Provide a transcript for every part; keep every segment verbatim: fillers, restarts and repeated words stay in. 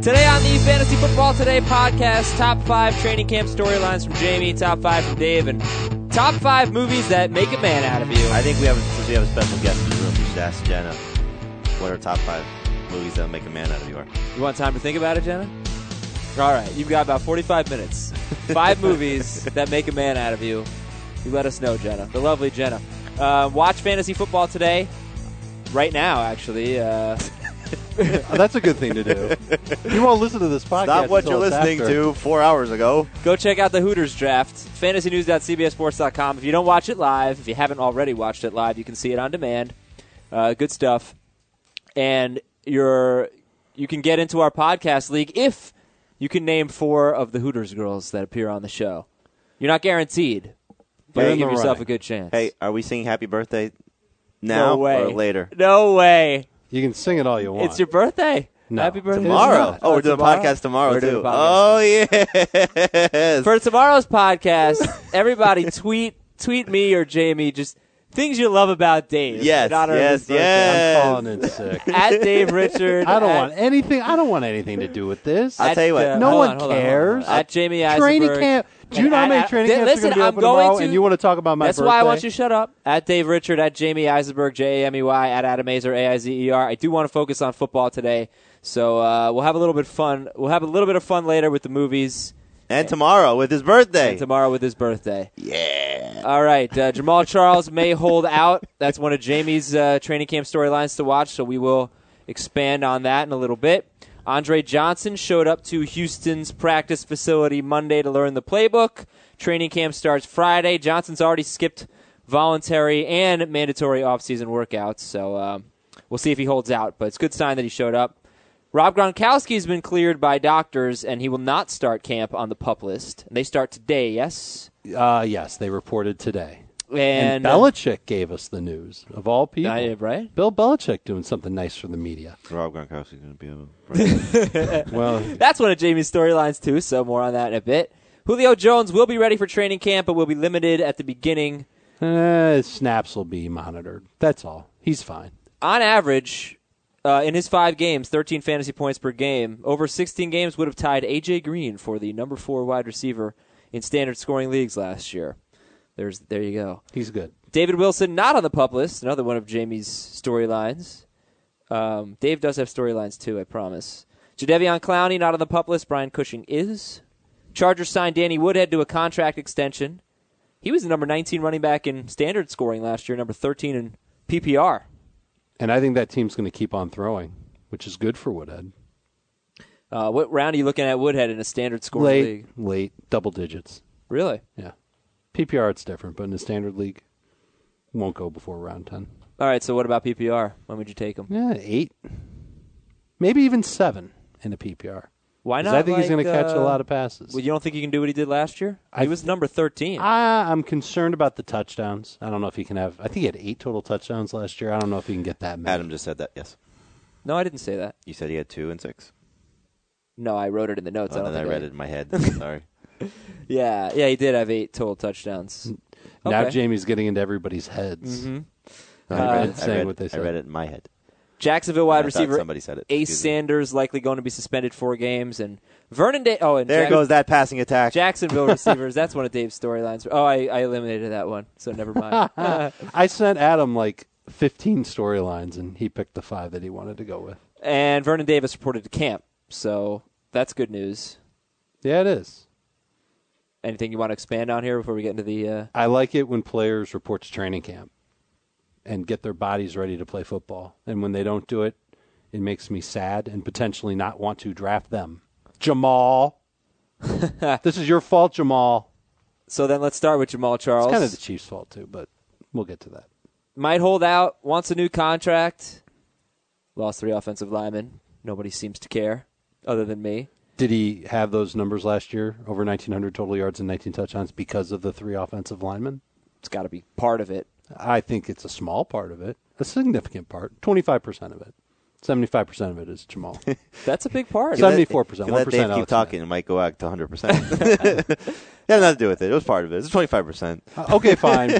Today on the Fantasy Football Today podcast, top five training camp storylines from Jamie, top five from Dave, and top five movies that make a man out of you. I think we have, since we have a special guest in the room, we should ask Jenna what her top five movies that make a man out of you are. You want time to think about it, Jenna? All right, you've got about forty-five minutes. Five movies that make a man out of you. You let us know, Jenna. The lovely Jenna. Uh, watch Fantasy Football Today. Right now, actually. Uh, Oh, that's a good thing to do. You won't listen to this podcast. Not what you're listening after. to four hours ago. Go check out the Hooters draft. fantasy news dot c b s sports dot com. If you don't watch it live, if you haven't already watched it live, you can see it on demand. Uh, good stuff. And you're, you can get into our podcast league if you can name four of the Hooters girls that appear on the show. You're not guaranteed, but You're you in give the yourself running. a good chance. Hey, are we singing happy birthday now no way. or later? No way. You can sing it all you want. It's your birthday. No. Happy birthday. Tomorrow. not. Oh, we're doing tomorrow? a podcast tomorrow, We're doing too. a podcast. Oh, yes. For tomorrow's podcast, everybody tweet tweet me or Jamie just things you love about Dave. Yes, in honor of his yes, birthday. yes. I'm calling in sick. At Dave Richard. I don't at, want anything. I don't want anything to do with this. I'll at, tell you what. uh, No hold one on, hold on, cares. hold on. At Jamie Eisenberg. Training camp. Do you know how And many I- training I- camps listen, are going to be I'm open going tomorrow? to- And you want to talk about my That's birthday? why I want you to shut up. At Dave Richard, at Jamie Eisenberg, J A M E Y, at Adam Azer, A I Z E R. I do want to focus on football today, so uh, we'll have a little bit of fun. We'll have a little bit of fun later with the movies. And tomorrow with his birthday. And tomorrow with his birthday. Yeah. All right, uh, Jamal Charles may hold out. That's one of Jamie's uh, training camp storylines to watch, so we will expand on that in a little bit. Andre Johnson showed up to Houston's practice facility Monday to learn the playbook. Training camp starts Friday. Johnson's already skipped voluntary and mandatory offseason workouts, so um, we'll see if he holds out, but it's a good sign that he showed up. Rob Gronkowski has been cleared by doctors, and he will not start camp on the PUP list. They start today, yes? Uh, yes, they reported today. And, And Belichick gave us the news, of all people. Uh, right? Bill Belichick doing something nice for the media. Rob Gronkowski's going to be able Well, That's one of Jamie's storylines, too, so more on that in a bit. Julio Jones will be ready for training camp, but will be limited at the beginning. eh, snaps will be monitored. That's all. He's fine. On average, uh, in his five games, thirteen fantasy points per game, over sixteen games would have tied A J. Green for the number four wide receiver in standard scoring leagues last year. There's There you go. He's good. David Wilson, not on the PUP list, another one of Jamie's storylines. Um, Dave does have storylines, too, I promise. Jadeveon Clowney, not on the PUP list. Brian Cushing is. Chargers signed Danny Woodhead to a contract extension. He was the number nineteen running back in standard scoring last year, number thirteen in P P R. And I think that team's going to keep on throwing, which is good for Woodhead. Uh, what round are you looking at Woodhead in a standard scoring Late, league? late, double digits. Really? Yeah. P P R, it's different, but in a standard league, won't go before round ten. All right, so what about P P R? When would you take him? Yeah, eight. Maybe even seven in a P P R. Why 'Cause not? I think he's like, going to catch uh, a lot of passes. Well, you don't think he can do what he did last year? He I- was number thirteen. I, I'm concerned about the touchdowns. I don't know if he can have. I think he had eight total touchdowns last year. I don't know if he can get that many. Adam just said that, yes. no, I didn't say that. You said he had two and six. No, I wrote it in the notes. Oh, I don't then I think read it in my head. Sorry. Yeah, yeah, he did have eight total touchdowns. Now Okay. Jamie's getting into everybody's heads. Mhm. I Uh, read, I saying read, what they I said. read it in my head. Jacksonville wide I thought receiver somebody said it. Ace Excuse me. Sanders likely going to be suspended four games, and Vernon Day. Oh, and There Jack- goes that passing attack. Jacksonville receivers. That's one of Dave's storylines. Oh, I, I eliminated that one, so never mind. I sent Adam like fifteen storylines, and he picked the five that he wanted to go with. And Vernon Davis reported to camp, so that's good news. Yeah, it is. Anything you want to expand on here before we get into the? Uh... I like it when players report to training camp and get their bodies ready to play football. And when they don't do it, it makes me sad and potentially not want to draft them. Jamal. This is your fault, Jamal. So then let's start with Jamal Charles. It's kind of the Chiefs' fault, too, but we'll get to that. Might hold out, wants a new contract. Lost three offensive linemen. Nobody seems to care, other than me. Did he have those numbers last year, over nineteen hundred total yards and nineteen touchdowns, because of the three offensive linemen? It's got to be part of it. I think it's a small part of it, a significant part, twenty-five percent of it. seventy-five percent of it is Jamal. That's a big part. seventy-four percent, If you let one percent Dave keep Alex talking, it might go back to one hundred percent. It had nothing to do with it. It was part of it. It's twenty-five percent. Uh, okay, fine.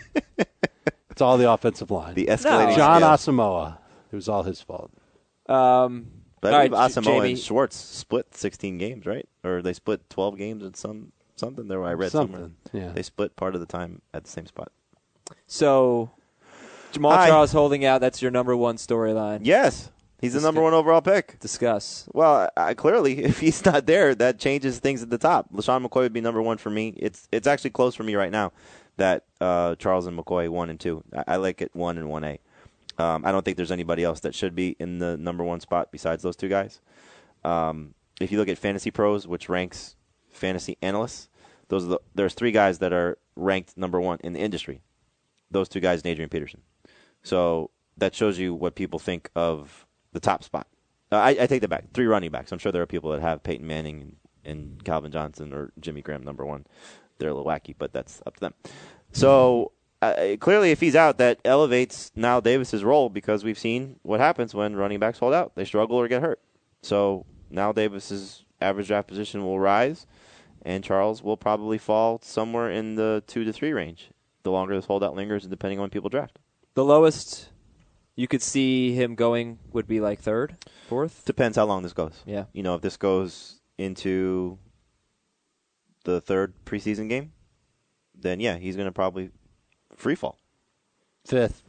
It's all the offensive line. The escalating No. John scale. Asamoah. It was all his fault. Um, But All I right, believe J- Asamoah Jamie- and Schwartz split sixteen games, right? Or they split twelve games at some something. There, I read somewhere. Something, yeah. They split part of the time at the same spot. So Jamal Hi. Charles holding out. That's your number one storyline. Yes, he's the Discuss- number one overall pick. Discuss. Well, I, clearly, if he's not there, that changes things at the top. LaShawn McCoy would be number one for me. It's it's actually close for me right now that uh, Charles and McCoy one and two. I, I like it one and one A. Um, I don't think there's anybody else that should be in the number one spot besides those two guys. Um, if you look at Fantasy Pros, which ranks fantasy analysts, those are the, there's three guys that are ranked number one in the industry. Those two guys and Adrian Peterson. So that shows you what people think of the top spot. Uh, I, I take that back. Three running backs. I'm sure there are people that have Peyton Manning and, and Calvin Johnson or Jimmy Graham number one. They're a little wacky, but that's up to them. So uh, clearly, if he's out, that elevates Niall Davis's role because we've seen what happens when running backs hold out. They struggle or get hurt. So Niall Davis's average draft position will rise, and Charles will probably fall somewhere in the two to three range. The longer this holdout lingers, and depending on when people draft. The lowest you could see him going would be like third, fourth. Depends how long this goes. Yeah. You know, if this goes into the third preseason game, then yeah, he's going to probably free fall. Fifth.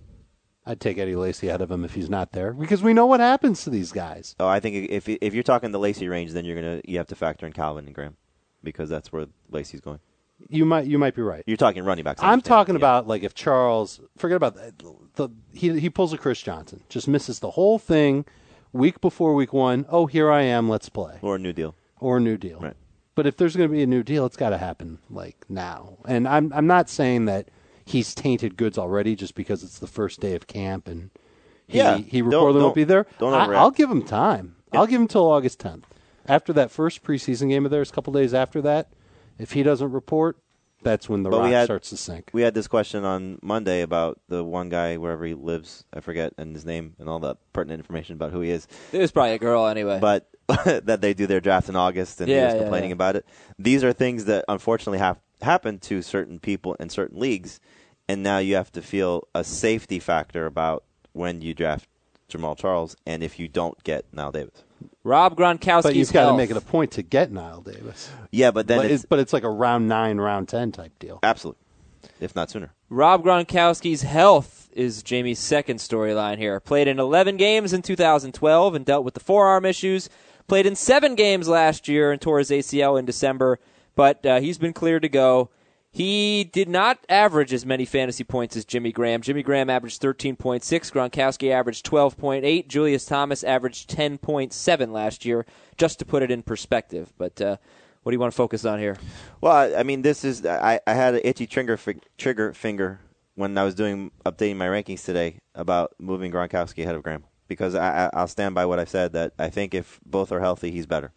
I'd take Eddie Lacy out of him if he's not there because we know what happens to these guys. Oh, I think if if you're talking the Lacy range, then you're gonna you have to factor in Calvin and Graham because that's where Lacy's going. You might you might be right. You're talking running backs. I I'm understand. talking Yeah. about like if Charles forget about the, the he he pulls a Chris Johnson, just misses the whole thing week before week one. Oh, here I am, let's play. or a new deal. Or a new deal. Right. But if there's going to be a new deal, it's got to happen like now. And I'm I'm not saying that he's tainted goods already just because it's the first day of camp and he Yeah, he don't- reportedly don't- won't be there. don't I, overreact. I'll give him time. I'll give him till August tenth. After that first preseason game of theirs, a couple days after that, if he doesn't report, that's when the But we rock had- starts to sink. We had this question on Monday about the one guy wherever he lives, I forget, and his name and all the pertinent information about who he is. It was probably a girl anyway. But that they do their draft in August, and he Yeah, was yeah, complaining yeah. about it. These are things that unfortunately have happened to certain people in certain leagues, and now you have to feel a safety factor about when you draft Jamal Charles, and if you don't get Niall Davis. Rob Gronkowski's But you've got to health. make it a point to get Niall Davis. Yeah, but then But it's, it's, but it's like a round nine, round ten type deal. absolutely, if not sooner. Rob Gronkowski's health is Jamie's second storyline here. Played in eleven games in two thousand twelve and dealt with the forearm issues. Played in seven games last year and tore his A C L in December, but uh, he's been cleared to go. He did not average as many fantasy points as Jimmy Graham. Jimmy Graham averaged thirteen point six. Gronkowski averaged twelve point eight. Julius Thomas averaged ten point seven last year, just to put it in perspective. But uh, what do you want to focus on here? Well, I, I mean, this is I, I had an itchy trigger fi- trigger finger when I was doing updating my rankings today about moving Gronkowski ahead of Graham because I, I, I'll stand by what I said that I think if both are healthy, he's better.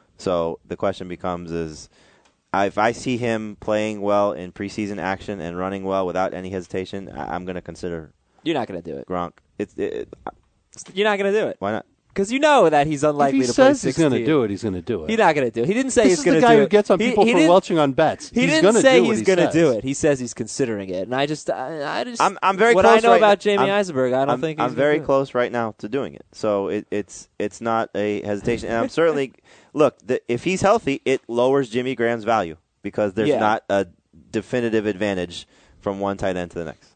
So the question becomes is. If I see him playing well in preseason action and running well without any hesitation, I- I'm going to consider You're not going to do it. Gronk. It's it, it, You're not going to do it. why not? Because you know that he's If unlikely he to play says he's going to sixteen. do it, he's going to do it. He's not going to do it. He didn't say this he's is going the to guy do who it. gets on He- people he for didn't- welching on bets. He he's didn't gonna say do what he's he going to says. do it. He says he's considering it, and I just, I, I just, I'm I'm very what close I know right about now- Jamie I'm- Eisenberg, I don't I'm, think he's I'm very gonna do it. close right now to doing it. So it, it's it's not a hesitation, and I'm certainly look. The, if he's healthy, it lowers Jimmy Graham's value because there's Yeah. not a definitive advantage from one tight end to the next.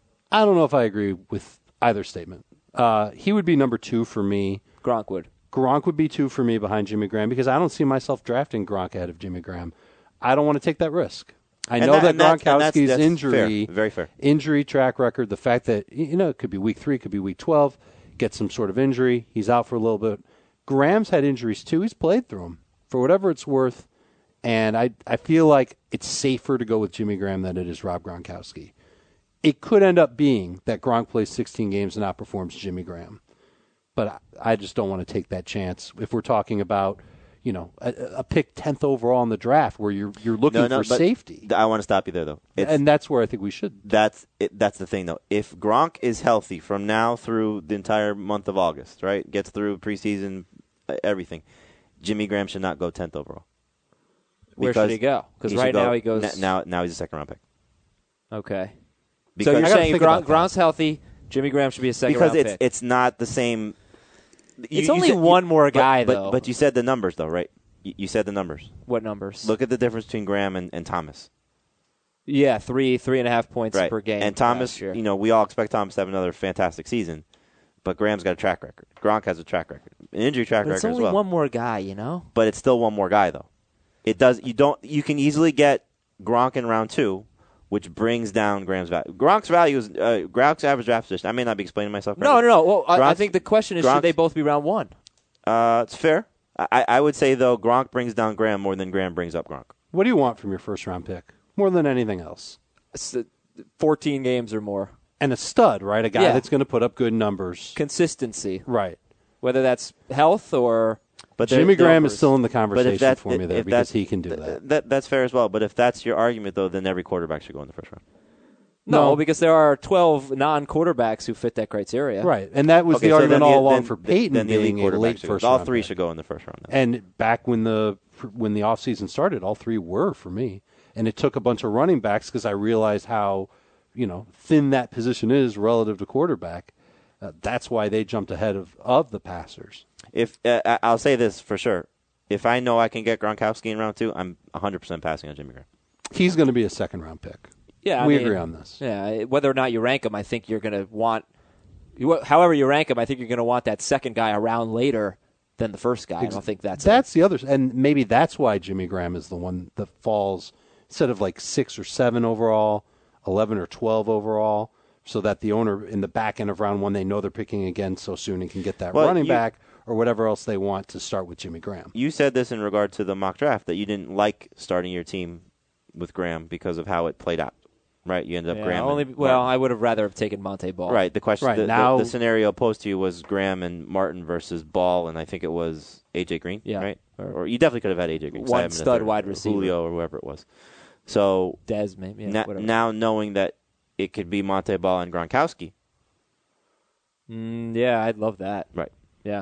I don't know if I agree with either statement. Uh, he would be number two for me. Gronk would. Gronk would be two for me behind Jimmy Graham because I don't see myself drafting Gronk ahead of Jimmy Graham. I don't want to take that risk. I And know that- that, and that's- and that's- Gronkowski's that's injury, fair. Very fair. injury track record, the fact that you know it could be week three, could be week twelve, gets some sort of injury, he's out for a little bit. Graham's had injuries too. He's played through them for whatever it's worth, and I I feel like it's safer to go with Jimmy Graham than it is Rob Gronkowski. It could end up being that Gronk plays sixteen games and outperforms Jimmy Graham. But I I just don't want to take that chance if we're talking about, you know, a, a pick tenth overall in the draft where you're you're looking No, no, for but safety. th- I want to stop you there, though. It's, And that's where I think we should. that's it, that's the thing, though. If Gronk is healthy from now through the entire month of August, right, gets through preseason, uh, everything, Jimmy Graham should not go tenth overall. Where should he go? Because he right should go- now he goes. n- now now he's a second round pick. Okay. Because so you're I gotta saying think Gronk, about that. Gronk's healthy, Jimmy Graham should be a second because round it's pick. it's not the same. You, it's you only said- one you- more but- guy, but, though. But you said the numbers, though, right? You, you said the numbers. What numbers? Look at the difference between Graham and, and Thomas. Yeah, three, three and a half points Right. per game. And Thomas, last year. you know, we all expect Thomas to have another fantastic season, but Graham's got a track record. Gronk has a track record, an injury track But it's record only as well. one more guy, you know. But it's still one more guy, though. It does. You don't. You can easily get Gronk in round two, which brings down Graham's value. Gronk's value is uh, Gronk's average draft position. I may not be explaining myself. No, correctly. no, no. Well, I, I Gronk's- think the question is, Gronk's- should they both be round one? Uh, it's fair. I, I would say though, Gronk brings down Graham more than Graham brings up Gronk. What do you want from your first round pick more than anything else? S- Fourteen games or more. And a stud, right? A guy Yeah. that's going to put up good numbers. Consistency, Right. whether that's health or But there- Jimmy there- Graham is still in the But conversation if that, for me there if because that- he can do th- that. that. That's fair as well. But if that's your argument, though, then every quarterback should go in the first round. no, No. because there are twelve non-quarterbacks who fit that criteria. Right. And that was Okay, the so argument then the- all along then- for Peyton then the elite being a quarterbacks late should go. first All round three pick. should go in the first round. Then. And back when the when the offseason started, all three were for me. And it took a bunch of running backs because I realized how, you know, thin that position is relative to quarterback. Uh, that's why they jumped ahead of, of the passers. If uh, I- I'll say this for sure, if I know I can get Gronkowski in round two, I'm one hundred percent passing on Jimmy Graham. He's going to be a second round pick. Yeah, I we mean, agree on this. Yeah, whether or not you rank him, I think you're going to want. You, however you rank him, I think you're going to want that second guy around later than the first guy. I don't think that's That's the other, and maybe that's why Jimmy Graham is the one that falls instead of like six or seven overall, eleven or twelve overall, so that the owner in the back end of round one they know they're picking again so soon and can get that Well, running you- back or whatever else they want to start with Jimmy Graham. You said this in regard to the mock draft that you didn't like starting your team with Graham because of how it played out, right? You ended up Yeah, Graham. only. and Well, Martin. I would have rather have taken Monte Ball. right. The question, Right, the, the- now- the scenario posed to you was Graham and Martin versus Ball, and I think it was A J Green, Yeah. right? Or- Or, you definitely could have had A J Green. 'cause I One have him in the stud third, wide or receiver. Julio or whoever it was. So Des, maybe. Yeah, na- whatever. now knowing that it could be Monte Ball and Gronkowski, Mm, yeah, I'd love that. right? Yeah.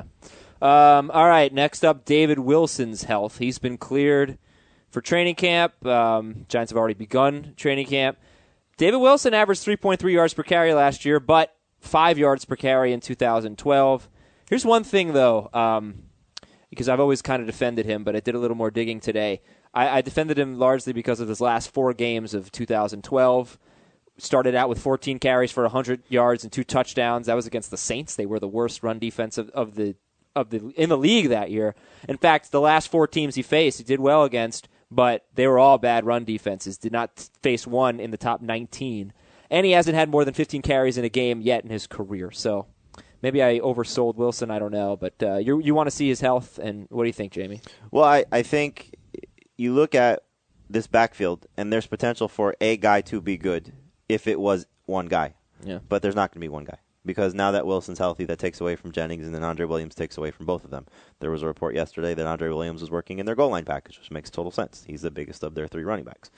Um, all right. Next up, David Wilson's health. He's been cleared for training camp. Um, Giants have already begun training camp. David Wilson averaged three point three yards per carry last year, but five yards per carry in two thousand twelve. Here's one thing, though, um, because I've always kind of defended him, but I did a little more digging today. I, I defended him largely because of his last four games of two thousand twelve. Started out with fourteen carries for one hundred yards and two touchdowns. That was against the Saints. They were the worst run defense of, of the of the in the league that year. In fact, the last four teams he faced, he did well against, but they were all bad run defenses. Did not face one in the top nineteen, and he hasn't had more than fifteen carries in a game yet in his career. So maybe I oversold Wilson. I don't know, but uh, you you want to see his health, and what do you think, Jamie? Well, I, I think you look at this backfield, and there's potential for a guy to be good if it was one guy. Yeah. But there's not going to be one guy. Because now that Wilson's healthy, that takes away from Jennings, and then Andre Williams takes away from both of them. There was a report yesterday that Andre Williams was working in their goal line package, which makes total sense. He's the biggest of their three running backs.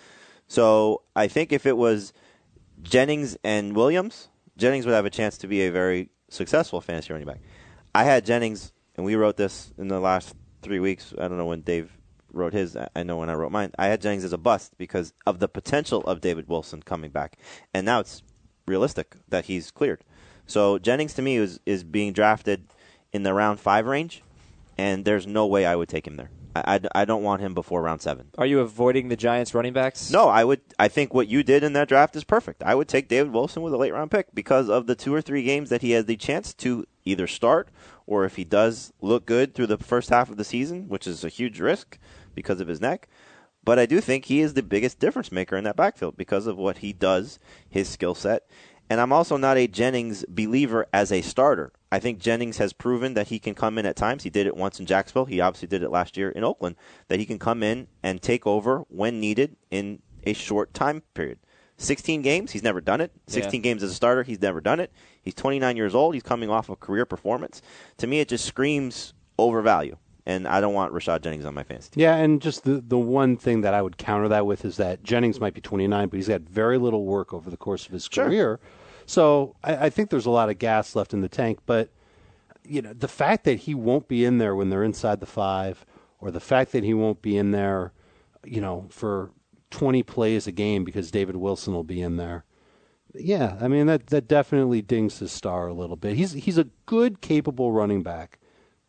So I think if it was Jennings and Williams, Jennings would have a chance to be a very successful fantasy running back. I had Jennings, and we wrote this in the last three weeks. I don't know when Dave wrote his. I know when I wrote mine. I had Jennings as a bust because of the potential of David Wilson coming back. And now it's realistic that he's cleared. So Jennings to me is, is being drafted in the round five range, and there's no way I would take him there. I, I, I don't want him before round seven. Are you avoiding the Giants running backs? No, I would. I think what you did in that draft is perfect. I would take David Wilson with a late round pick because of the two or three games that he has the chance to either start or if he does look good through the first half of the season, which is a huge risk because of his neck. But I do think he is the biggest difference maker in that backfield because of what he does, his skill set. And I'm also not a Jennings believer as a starter. I think Jennings has proven that he can come in at times. He did it once in Jacksonville. He obviously did it last year in Oakland, that he can come in and take over when needed in a short time period. sixteen games, he's never done it. sixteen Yeah. games as a starter, he's never done it. He's twenty-nine years old. He's coming off a career performance. To me, it just screams overvalue. And I don't want Rashad Jennings on my fantasy team. Yeah, and just the, the one thing that I would counter that with is that Jennings might be twenty-nine, but he's had very little work over the course of his Sure. career. So I, I think there's a lot of gas left in the tank. But you know, the fact that he won't be in there when they're inside the five, or the fact that he won't be in there, you know, for twenty plays a game because David Wilson will be in there. Yeah, I mean that that definitely dings his star a little bit. He's he's a good, capable running back.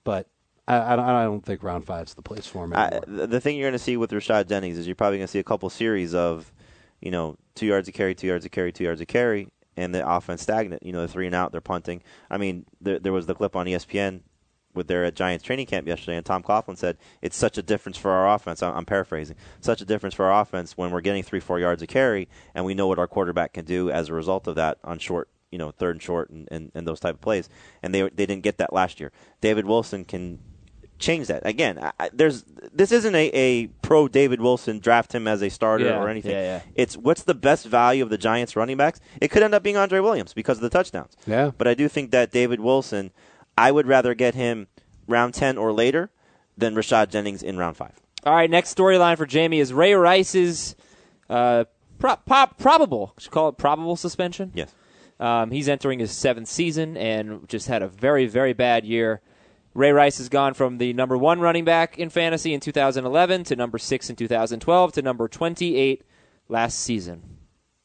but I, I, I don't think round five's the place for him anymore. I, the thing you're going to see with Rashad Jennings is you're probably going to see a couple series of, you know, two yards a carry, two yards a carry, two yards a carry, and the offense stagnant. You know, the three and out, they're punting. I mean, there, there was the clip on E S P N with their at Giants training camp yesterday, and Tom Coughlin said it's such a difference for our offense. I'm, I'm paraphrasing. Such a difference for our offense when we're getting three, four yards a carry, and we know what our quarterback can do as a result of that on short, you know, third and short and, and, and those type of plays. And they they didn't get that last year. David Wilson can change that. Again, I, there's this isn't a, a pro David Wilson, draft him as a starter yeah, or anything. Yeah, yeah. It's what's the best value of the Giants running backs? It could end up being Andre Williams because of the touchdowns. Yeah. But I do think that David Wilson, I would rather get him round ten or later than Rashad Jennings in round five. All right, next storyline for Jamie is Ray Rice's uh, pro- pop, probable, should call it probable suspension. Yes. Um, he's entering his seventh season and just had a very, very bad year. Ray Rice has gone from the number one running back in fantasy in two thousand eleven to number six in two thousand twelve to number twenty-eight last season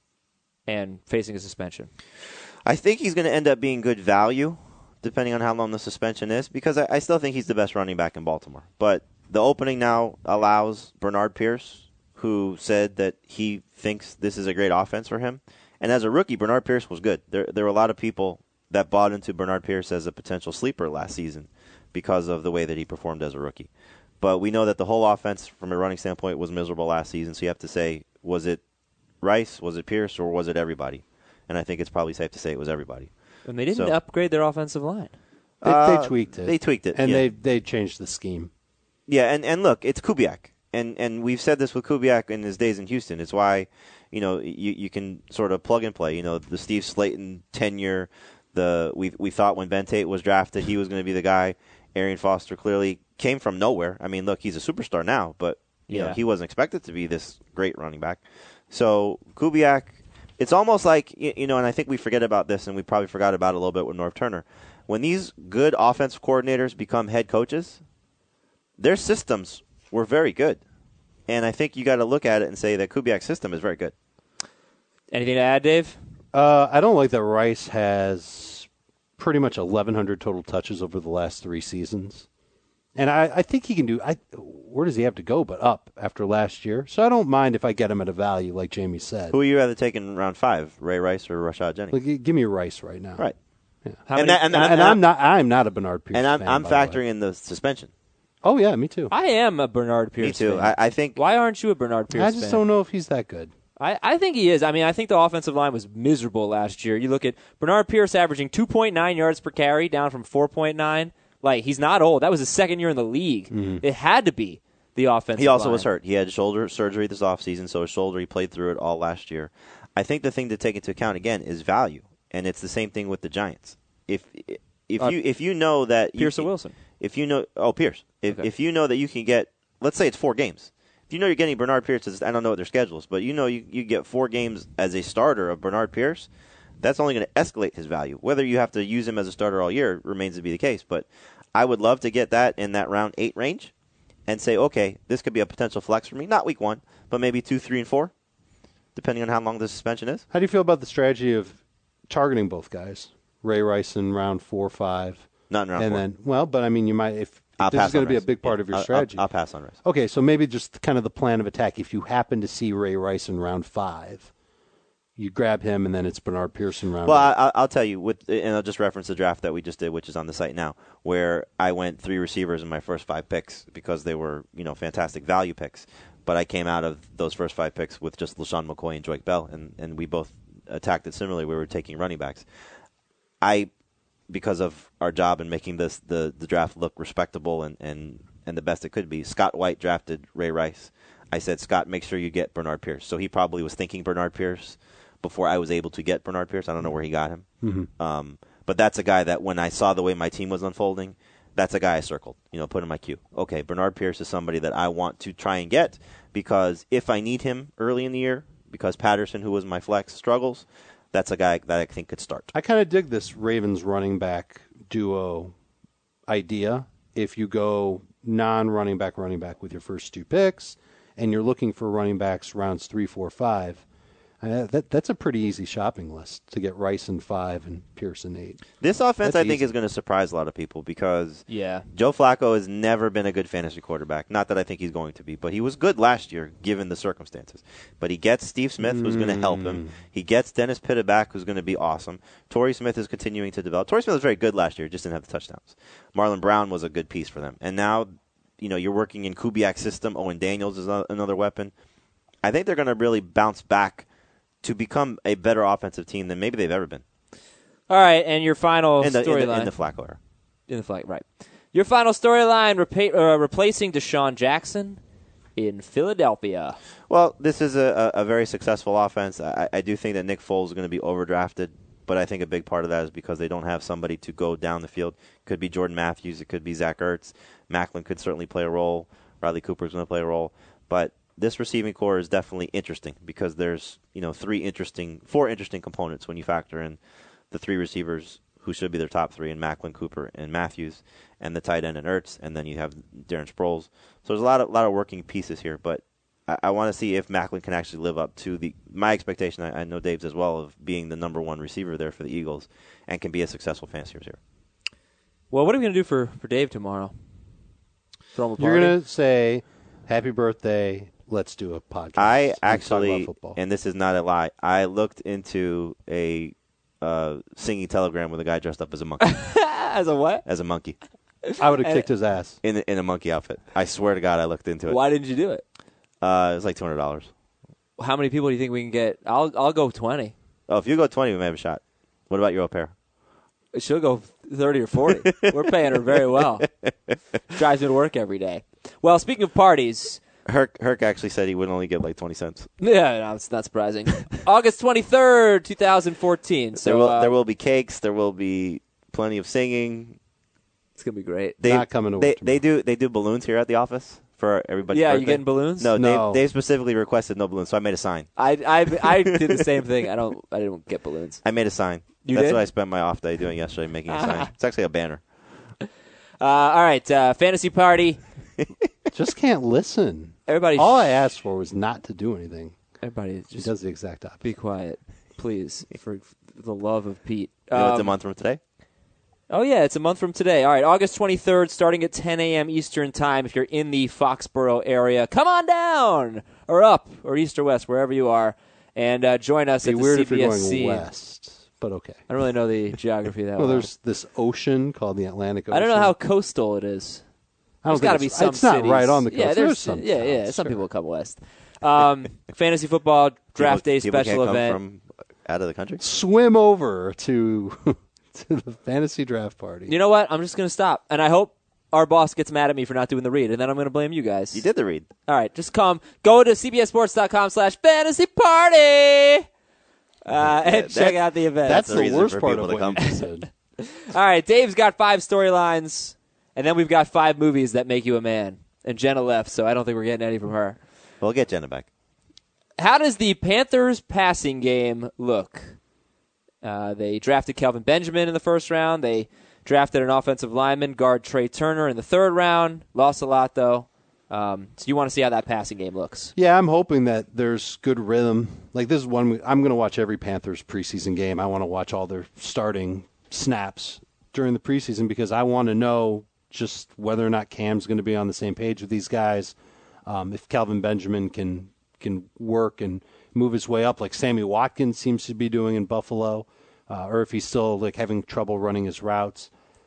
and facing a suspension. I think he's going to end up being good value, depending on how long the suspension is, because I, I still think he's the best running back in Baltimore. But the opening now allows Bernard Pierce, who said that he thinks this is a great offense for him. And as a rookie, Bernard Pierce was good. There, there were a lot of people that bought into Bernard Pierce as a potential sleeper last season because of the way that he performed as a rookie. But we know that the whole offense, from a running standpoint, was miserable last season. So you have to say, was it Rice, was it Pierce, or was it everybody? And I think it's probably safe to say it was everybody. And they didn't So- upgrade their offensive line. They, Uh, they tweaked it. They tweaked it. And yeah. they they changed the scheme. Yeah, and, and look, it's Kubiak. And and we've said this with Kubiak in his days in Houston. It's why, you know, you, you can sort of plug and play. You know, the Steve Slayton tenure, the we we thought when Ben Tate was drafted he was going to be the guy. Arian Foster clearly came from nowhere. I mean, look, he's a superstar now, but you Yeah. know, he wasn't expected to be this great running back. So Kubiak, it's almost like, y- you know, and I think we forget about this, and we probably forgot about it a little bit with Norv Turner. When these good offensive coordinators become head coaches, their systems were very good. And I think you got to look at it and say that Kubiak's system is very good. Anything to add, Dave? Uh, I don't like that Rice has pretty much eleven hundred total touches over the last three seasons. And I, I think he can do I, – where does he have to go but up after last year? So I don't mind if I get him at a value, like Jamie said. Who would you rather take in round five, Ray Rice or Rashad Jennings? Like, g- give me Rice right now. Right. Yeah. How And many- that- and And, that- and I'm not I'm not a Bernard Pierce And I'm, fan, I'm by the way. factoring in the suspension. Oh, yeah, me too. I am a Bernard Pierce Me too. fan. I, I think Why aren't you a Bernard Pierce I just fan? don't know if he's that good. I, I think he is. I mean, I think the offensive line was miserable last year. You look at Bernard Pierce averaging two point nine yards per carry, down from four point nine. Like, he's not old. That was his second year in the league. Mm-hmm. It had to be the offensive he also line. was hurt. He had shoulder surgery this offseason, so his shoulder, he played through it all last year. I think the thing to take into account, again, is value. And it's the same thing with the Giants. If if Uh, you if you know that you Pierce or can- Wilson? If you know, oh Pierce. If Okay. if you know that you can get, let's say it's four games. If you know you're getting Bernard Pierce, I don't know what their schedule is, but you know you you get four games as a starter of Bernard Pierce. That's only going to escalate his value. Whether you have to use him as a starter all year remains to be the case. But I would love to get that in that round eight range, and say, okay, this could be a potential flex for me. Not week one, but maybe two, three, and four, depending on how long the suspension is. How do you feel about the strategy of targeting both guys? Ray Rice in round four, five. Not in round and four. then, well, but I mean, you might, if, if I'll this pass is going on to be a Rice. big part Yeah, of your I'll- strategy. I'll, I'll pass on Rice. Okay, so maybe just kind of the plan of attack. If you happen to see Ray Rice in round five, you grab him, and then it's Bernard Pierce in round Well, eight. I, I'll tell you, with, and I'll just reference the draft that we just did, which is on the site now, where I went three receivers in my first five picks because they were, you know, fantastic value picks. But I came out of those first five picks with just LaShawn McCoy and Joique Bell, and, and we both attacked it similarly. We were taking running backs. I, because of our job in making this the, the draft look respectable and, and, and the best it could be, Scott White drafted Ray Rice. I said, Scott, make sure you get Bernard Pierce. So he probably was thinking Bernard Pierce before I was able to get Bernard Pierce. I don't know where he got him. Mm-hmm. Um, but that's a guy that when I saw the way my team was unfolding, that's a guy I circled, you know, put in my queue. Okay, Bernard Pierce is somebody that I want to try and get because if I need him early in the year, because Patterson, who was my flex, struggles, that's a guy that I think could start. I kind of dig this Ravens running back duo idea. If you go non-running back, running back with your first two picks, and you're looking for running backs rounds three, four, five, Uh, that that's a pretty easy shopping list to get Rice in five and Pierce in eight. This offense, That's I think, easy. is going to surprise a lot of people because Yeah. Joe Flacco has never been a good fantasy quarterback. Not that I think he's going to be, but he was good last year given the circumstances. But he gets Steve Smith, who's going to help him. He gets Dennis Pitta back, who's going to be awesome. Torrey Smith is continuing to develop. Torrey Smith was very good last year, just didn't have the touchdowns. Marlon Brown was a good piece for them. And now, you know, you're working in Kubiak's system. Owen Daniels is another weapon. I think they're going to really bounce back to become a better offensive team than maybe they've ever been. All right, and your final In the, in the, storyline. in the Flacco era. In the flag, right. Your final storyline, repa- uh, replacing Deshaun Jackson in Philadelphia. Well, this is a, a, a very successful offense. I, I do think that Nick Foles is going to be overdrafted, but I think a big part of that is because they don't have somebody to go down the field. Could be Jordan Matthews. It could be Zach Ertz. Macklin could certainly play a role. Riley Cooper is going to play a role. But this receiving core is definitely interesting because there's, you know, three interesting, four interesting components when you factor in the three receivers who should be their top three in Macklin, Cooper, and Matthews, and the tight end in Ertz, and then you have Darren Sproles. So there's a lot of lot of working pieces here, but I, I want to see if Macklin can actually live up to the my expectation. I, I know Dave's as well of being the number one receiver there for the Eagles and can be a successful fantasy receiver. Well, what are we going to do for, for Dave tomorrow? Throw him a party? You're going to say, happy birthday, let's do a podcast. I and talk actually, about football. and this is not a lie, I looked into a uh, singing telegram with a guy dressed up as a monkey. As a what? as a monkey. I would have kicked his ass. In, in a monkey outfit. I swear to God, I looked into it. Why didn't you do it? Uh, it was like two hundred dollars. How many people do you think we can get? I'll I'll go twenty. Oh, if you go twenty, we may have a shot. What about your au pair? She'll go thirty or forty. We're paying her very well. Drives me to work every day. Well, speaking of parties, Herc, Herc actually said he would only get like twenty cents. yeah, no, it's not surprising. August twenty-third, twenty fourteen. So there will uh, there will be cakes. There will be plenty of singing. it's gonna be great. They, Not coming to they, work they tomorrow. do they do balloons here at the office for everybody. Yeah, you getting balloons? No, No. Dave, Dave specifically requested no balloons, so I made a sign. I I I did the same thing. I don't I didn't get balloons. I made a sign. You That's did? what I spent my off day doing yesterday, making a sign. It's actually a banner. Uh, all right, uh, fantasy party. Just can't listen. Everybody, All I asked for was not to do anything. everybody, He just does the exact opposite. be quiet, please, for the love of Pete. You know, it's a Um, month from today. Oh, yeah, it's a month from today. All right, August twenty-third, starting at ten a.m. Eastern Time. If you're in the Foxborough area, come on down, or up, or east or west, wherever you are, and uh, join us It'd at be the weird if C B you're S C. going west, but okay. I don't really know the geography that Well, well. there's this ocean called the Atlantic Ocean. I don't know how coastal it is. I don't There's got to think be it's, some it's not cities. right on the coast. Yeah, there's, there's some. yeah, yeah. towns, Some sure. people come west. Um, fantasy football draft People- day people special can't event. come from out of the country. swim over to to the fantasy draft party. You know what? I'm just going to stop, and I hope our boss gets mad at me for not doing the read, and then I'm going to blame you guys. You did the read. All right, just come. Go to cbssports.com slash fantasy party uh, and that- check out the event. That's the the, reason worst for part people of to what come. you just said. All right, Dave's got five storylines, and then we've got five movies that make you a man. And Jenna left, so I don't think we're getting any from her. We'll get Jenna back. How does the Panthers passing game look? Uh, they drafted Kelvin Benjamin in the first round. They drafted an offensive lineman, guard Trey Turner, in the third round. Lost a lot, though. Um, so you want to see how that passing game looks. Yeah, I'm hoping that there's good rhythm. Like this is one we, I'm going to watch every Panthers preseason game. I want to watch all their starting snaps during the preseason because I want to know just whether or not Cam's going to be on the same page with these guys. Um, if Kelvin Benjamin can can work and move his way up like Sammy Watkins seems to be doing in Buffalo, uh, or if he's still like having trouble running his routes.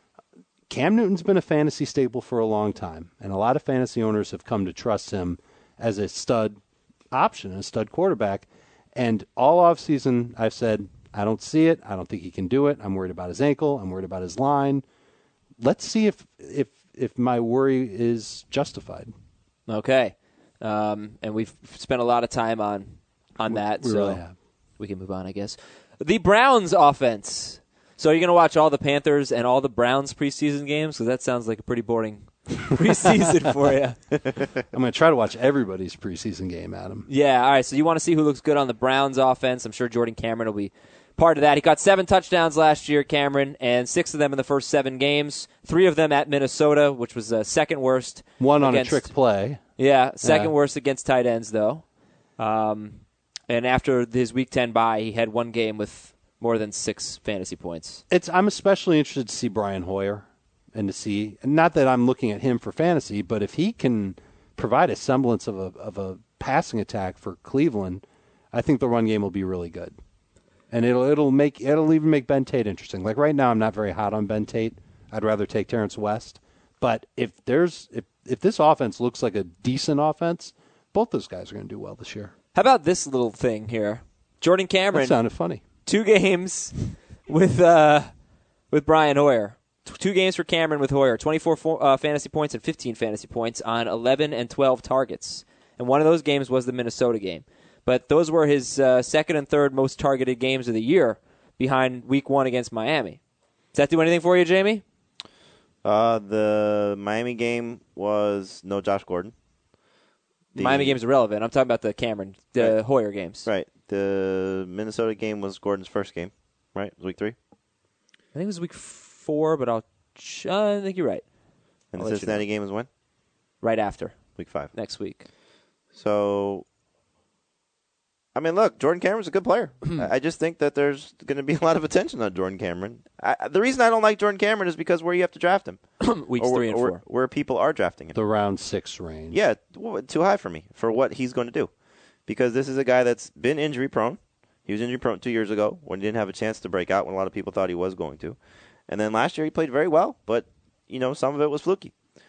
Cam Newton's been a fantasy staple for a long time, and a lot of fantasy owners have come to trust him as a stud option, a stud quarterback. And all offseason, I've said, I don't see it. I don't think he can do it. I'm worried about his ankle. I'm worried about his line. Let's see if if if my worry is justified. Okay. Um, and we've spent a lot of time on on that, we so really have. we can move on, I guess. The Browns offense. So you're going to watch all the Panthers and all the Browns preseason games? Because that sounds like a pretty boring preseason for you. I'm going to try to watch everybody's preseason game, Adam. Yeah, all right. So you want to see who looks good on the Browns offense. I'm sure Jordan Cameron will be part of that. He got seven touchdowns last year, Cameron, and six of them in the first seven games. Three of them at Minnesota, which was uh, second worst. One on against, a trick play. Yeah, second Yeah. worst against tight ends, though. Um, And after his Week ten bye, he had one game with more than six fantasy points. It's I'm especially interested to see Brian Hoyer and to see, not that I'm looking at him for fantasy, but if he can provide a semblance of a of a passing attack for Cleveland, I think the run game will be really good. And it'll it'll make it'll even make Ben Tate interesting. Like right now, I'm not very hot on Ben Tate. I'd rather take Terrence West. But if there's if if this offense looks like a decent offense, both those guys are going to do well this year. How about this little thing here? Jordan Cameron. That sounded funny. Two games with uh, with Brian Hoyer. Two games for Cameron with Hoyer. twenty-four for, uh, fantasy points and fifteen fantasy points on eleven and twelve targets. And one of those games was the Minnesota game. But those were his uh, second and third most targeted games of the year behind week one against Miami. Does that do anything for you, Jamie? Uh, the Miami game was no Josh Gordon. The Miami game is irrelevant. I'm talking about the Cameron, the right. Hoyer games. Right. The Minnesota game was Gordon's first game, right? It was week three? I think it was week four, but I'll. Ch- uh, I think you're right. And I'll the let you Cincinnati know. game was when? Right after. Week five. Next week. So, I mean, look, Jordan Cameron's a good player. I just think that there's going to be a lot of attention on Jordan Cameron. I, the reason I don't like Jordan Cameron is because where you have to draft him. Weeks or, three and or, four. Where people are drafting him. The round six range. Yeah, too high for me for what he's going to do. Because this is a guy that's been injury prone. He was injury prone two years ago when he didn't have a chance to break out when a lot of people thought he was going to. And then last year he played very well, but, you know, some of it was fluky.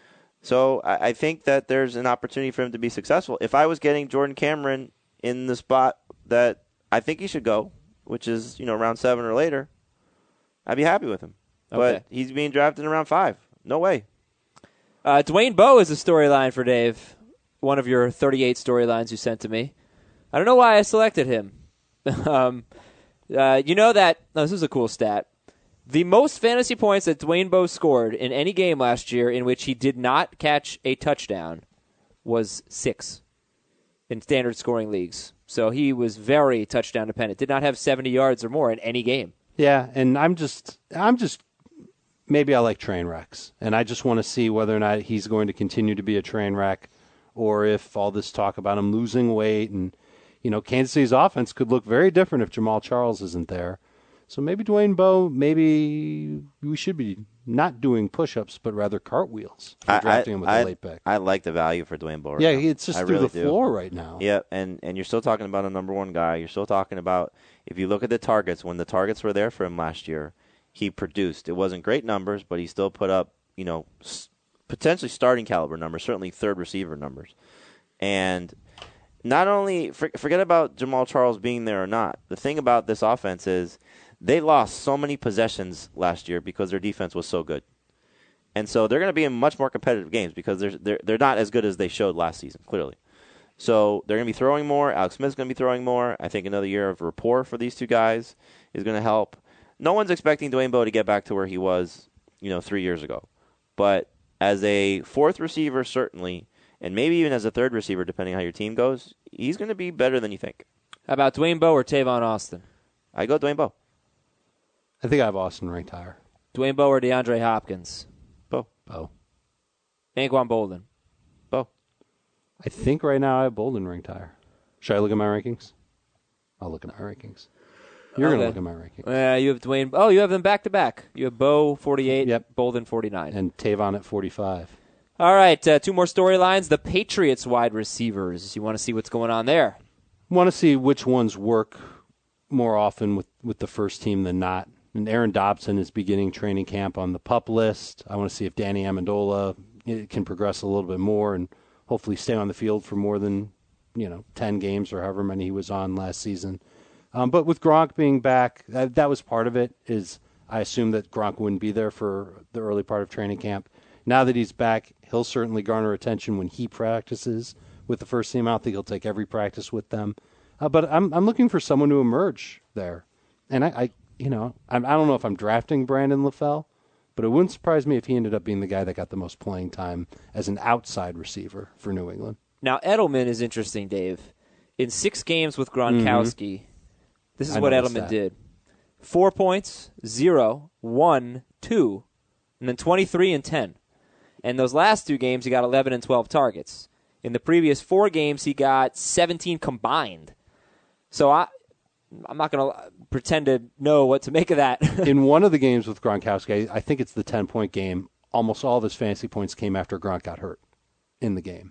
So I, I think that there's an opportunity for him to be successful. If I was getting Jordan Cameron in the spot that I think he should go, which is, you know, round seven or later, I'd be happy with him. Okay. But he's being drafted in round five. No way. Uh, Dwayne Bowe is a storyline for Dave. One of your thirty-eight storylines you sent to me. I don't know why I selected him. um, uh, you know that no, this is a cool stat. The most fantasy points that Dwayne Bowe scored in any game last year in which he did not catch a touchdown was six in standard scoring leagues. So he was very touchdown dependent. Did not have seventy yards or more in any game. Yeah, and I'm just, I'm just, maybe I like train wrecks, and I just want to see whether or not he's going to continue to be a train wreck, or if all this talk about him losing weight and, you know, Kansas City's offense could look very different if Jamal Charles isn't there. So maybe Dwayne Bowe, maybe we should be not doing push-ups, but rather cartwheels for I, drafting I, him with I, a late pick. I like the value for Dwayne Bowe right yeah, now. it's just I through really the do. floor right now. Yeah, and, and you're still talking about a number one guy. You're still talking about, if you look at the targets, when the targets were there for him last year, he produced. It wasn't great numbers, but he still put up, you know, s- potentially starting caliber numbers, certainly third receiver numbers. And not only, for, forget about Jamal Charles being there or not. The thing about this offense is they lost so many possessions last year because their defense was so good. And so they're going to be in much more competitive games because they're, they're, they're not as good as they showed last season, clearly. So they're going to be throwing more. Alex Smith's going to be throwing more. I think another year of rapport for these two guys is going to help. No one's expecting Dwayne Bowe to get back to where he was, you know, three years ago. But as a fourth receiver, certainly, and maybe even as a third receiver, depending on how your team goes, he's going to be better than you think. How about Dwayne Bowe or Tavon Austin? I go Dwayne Bowe. I think I have Austin ranked higher. Dwayne Bowe or DeAndre Hopkins? Bowe. Bowe. Anquan Bolden? Bowe. I think right now I have Bolden ranked higher. Should I look at my rankings? I'll look at my rankings. You're Okay. going to look at my rankings. Uh, you have Dwayne. Oh, you have them back to back. You have Bowe forty-eight, Yep. Bolden forty-nine. And Tavon at forty-five. All right, uh, two more storylines. The Patriots wide receivers. You want to see what's going on there? Want to see which ones work more often with, with the first team than not. And Aaron Dobson is beginning training camp on the PUP list. I want to see if Danny Amendola can progress a little bit more and hopefully stay on the field for more than, you know, ten games or however many he was on last season. Um, but with Gronk being back, that, that was part of it. Is I assumed that Gronk wouldn't be there for the early part of training camp. Now that he's back, he'll certainly garner attention when he practices with the first team. I don't think he'll take every practice with them. Uh, but I'm I'm looking for someone to emerge there. And I, I you know, I'm, I don't know if I'm drafting Brandon LaFell, but it wouldn't surprise me if he ended up being the guy that got the most playing time as an outside receiver for New England. Now, Edelman is interesting, Dave. In six games with Gronkowski, mm-hmm. this is I what noticed Edelman that. did. Four points, zero, one, two, and then twenty-three and ten. And those last two games, he got eleven and twelve targets. In the previous four games, he got seventeen combined. So I, I'm not going to pretend to know what to make of that. In one of the games with Gronkowski, I think it's the ten-point game, almost all of his fantasy points came after Gronk got hurt in the game.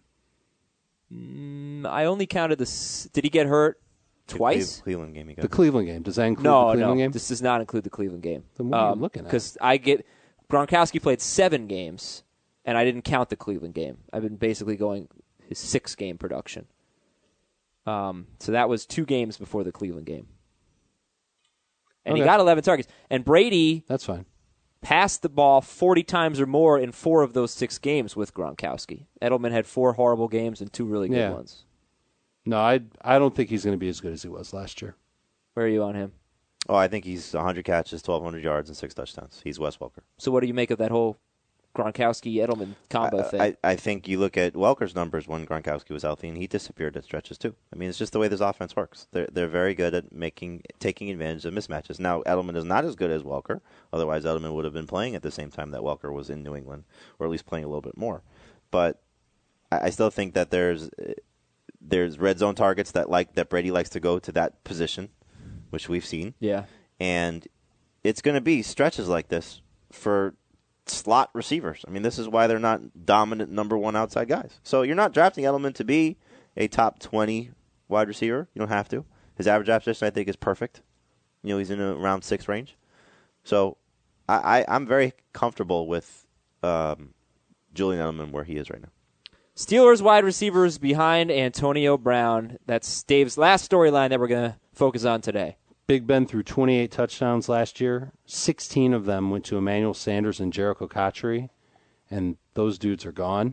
Mm, I only counted the. Did he get hurt twice? The Cleveland game. He got The Cleveland game. Does that include no, the Cleveland no. game? This does not include the Cleveland game. Then what are you looking at? Because I get Gronkowski played seven games, and I didn't count the Cleveland game. I've been basically going his six-game production. Um, so that was two games before the Cleveland game. And Okay. he got eleven targets. And Brady That's fine. passed the ball forty times or more in four of those six games with Gronkowski. Edelman had four horrible games and two really good Yeah. ones. No, I I don't think he's going to be as good as he was last year. Where are you on him? Oh, I think he's one hundred catches, twelve hundred yards, and six touchdowns. He's Wes Welker. So what do you make of that whole Gronkowski-Edelman combo I, thing? I, I think you look at Welker's numbers when Gronkowski was healthy, and he disappeared at stretches too. I mean, it's just the way this offense works. They're they're very good at making taking advantage of mismatches. Now, Edelman is not as good as Welker. Otherwise, Edelman would have been playing at the same time that Welker was in New England, or at least playing a little bit more. But I, I still think that there's there's red zone targets that like that Brady likes to go to that position, which we've seen. yeah. And it's going to be stretches like this for slot receivers. I mean, this is why they're not dominant number one outside guys. So you're not drafting Edelman to be a top twenty wide receiver. You don't have to. His average draft position, I think, is perfect. You know, he's in a around six range. So I, I, I'm very comfortable with um, Julian Edelman where he is right now. Steelers wide receivers behind Antonio Brown. That's Dave's last storyline that we're going to focus on today. Big Ben threw twenty-eight touchdowns last year. sixteen of them went to Emmanuel Sanders and Jericho Cotchery, and those dudes are gone.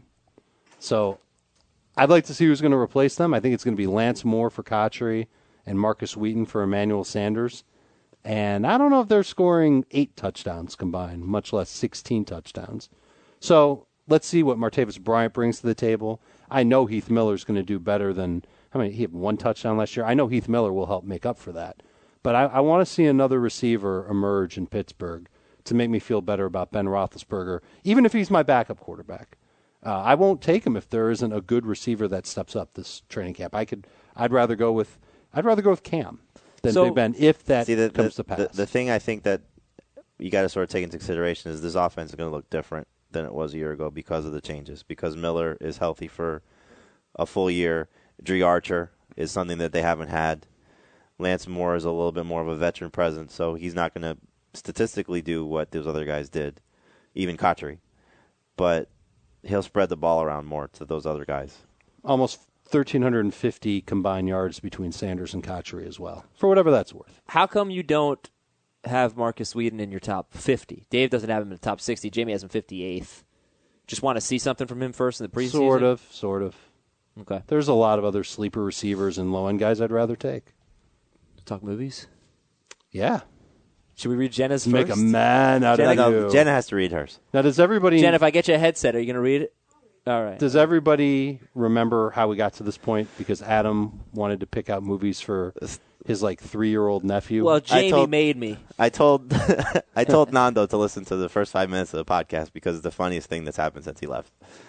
So I'd like to see who's going to replace them. I think it's going to be Lance Moore for Cotchery and Marcus Wheaton for Emmanuel Sanders. And I don't know if they're scoring eight touchdowns combined, much less sixteen touchdowns. So let's see what Martavis Bryant brings to the table. I know Heath Miller's going to do better than, I mean, he had one touchdown last year. I know Heath Miller will help make up for that. But I, I want to see another receiver emerge in Pittsburgh to make me feel better about Ben Roethlisberger, even if he's my backup quarterback. Uh, I won't take him if there isn't a good receiver that steps up this training camp. I could, I'd rather go with, I'd rather go with Cam than So- Big Ben if that See, the, comes the, to pass. the, the thing I think that you got to sort of take into consideration is this offense is going to look different than it was a year ago because of the changes. Because Miller is healthy for a full year. Dre Archer is something that they haven't had. Lance Moore is a little bit more of a veteran presence, so he's not going to statistically do what those other guys did, even Cotchery. But he'll spread the ball around more to those other guys. Almost one thousand three hundred fifty combined yards between Sanders and Cotchery as well, for whatever that's worth. How come you don't have Marcus Wheaton in your top fifty? Dave doesn't have him in the top sixty. Jamie has him fifty-eighth. Just want to see something from him first in the preseason? Sort of, sort of. Okay. There's a lot of other sleeper receivers and low-end guys I'd rather take. Talk movies? Yeah. Should we read Jenna's Make first? a man out Jenna, of No, you. Jenna has to read hers. Now, does everybody Jen, if I get you a headset, are you going to read it? All right. does everybody remember how we got to this point? Because Adam wanted to pick out movies for his like three-year-old nephew. Well, Jamie told- made me. I told I told Nando to listen to the first five minutes of the podcast because it's the funniest thing that's happened since he left.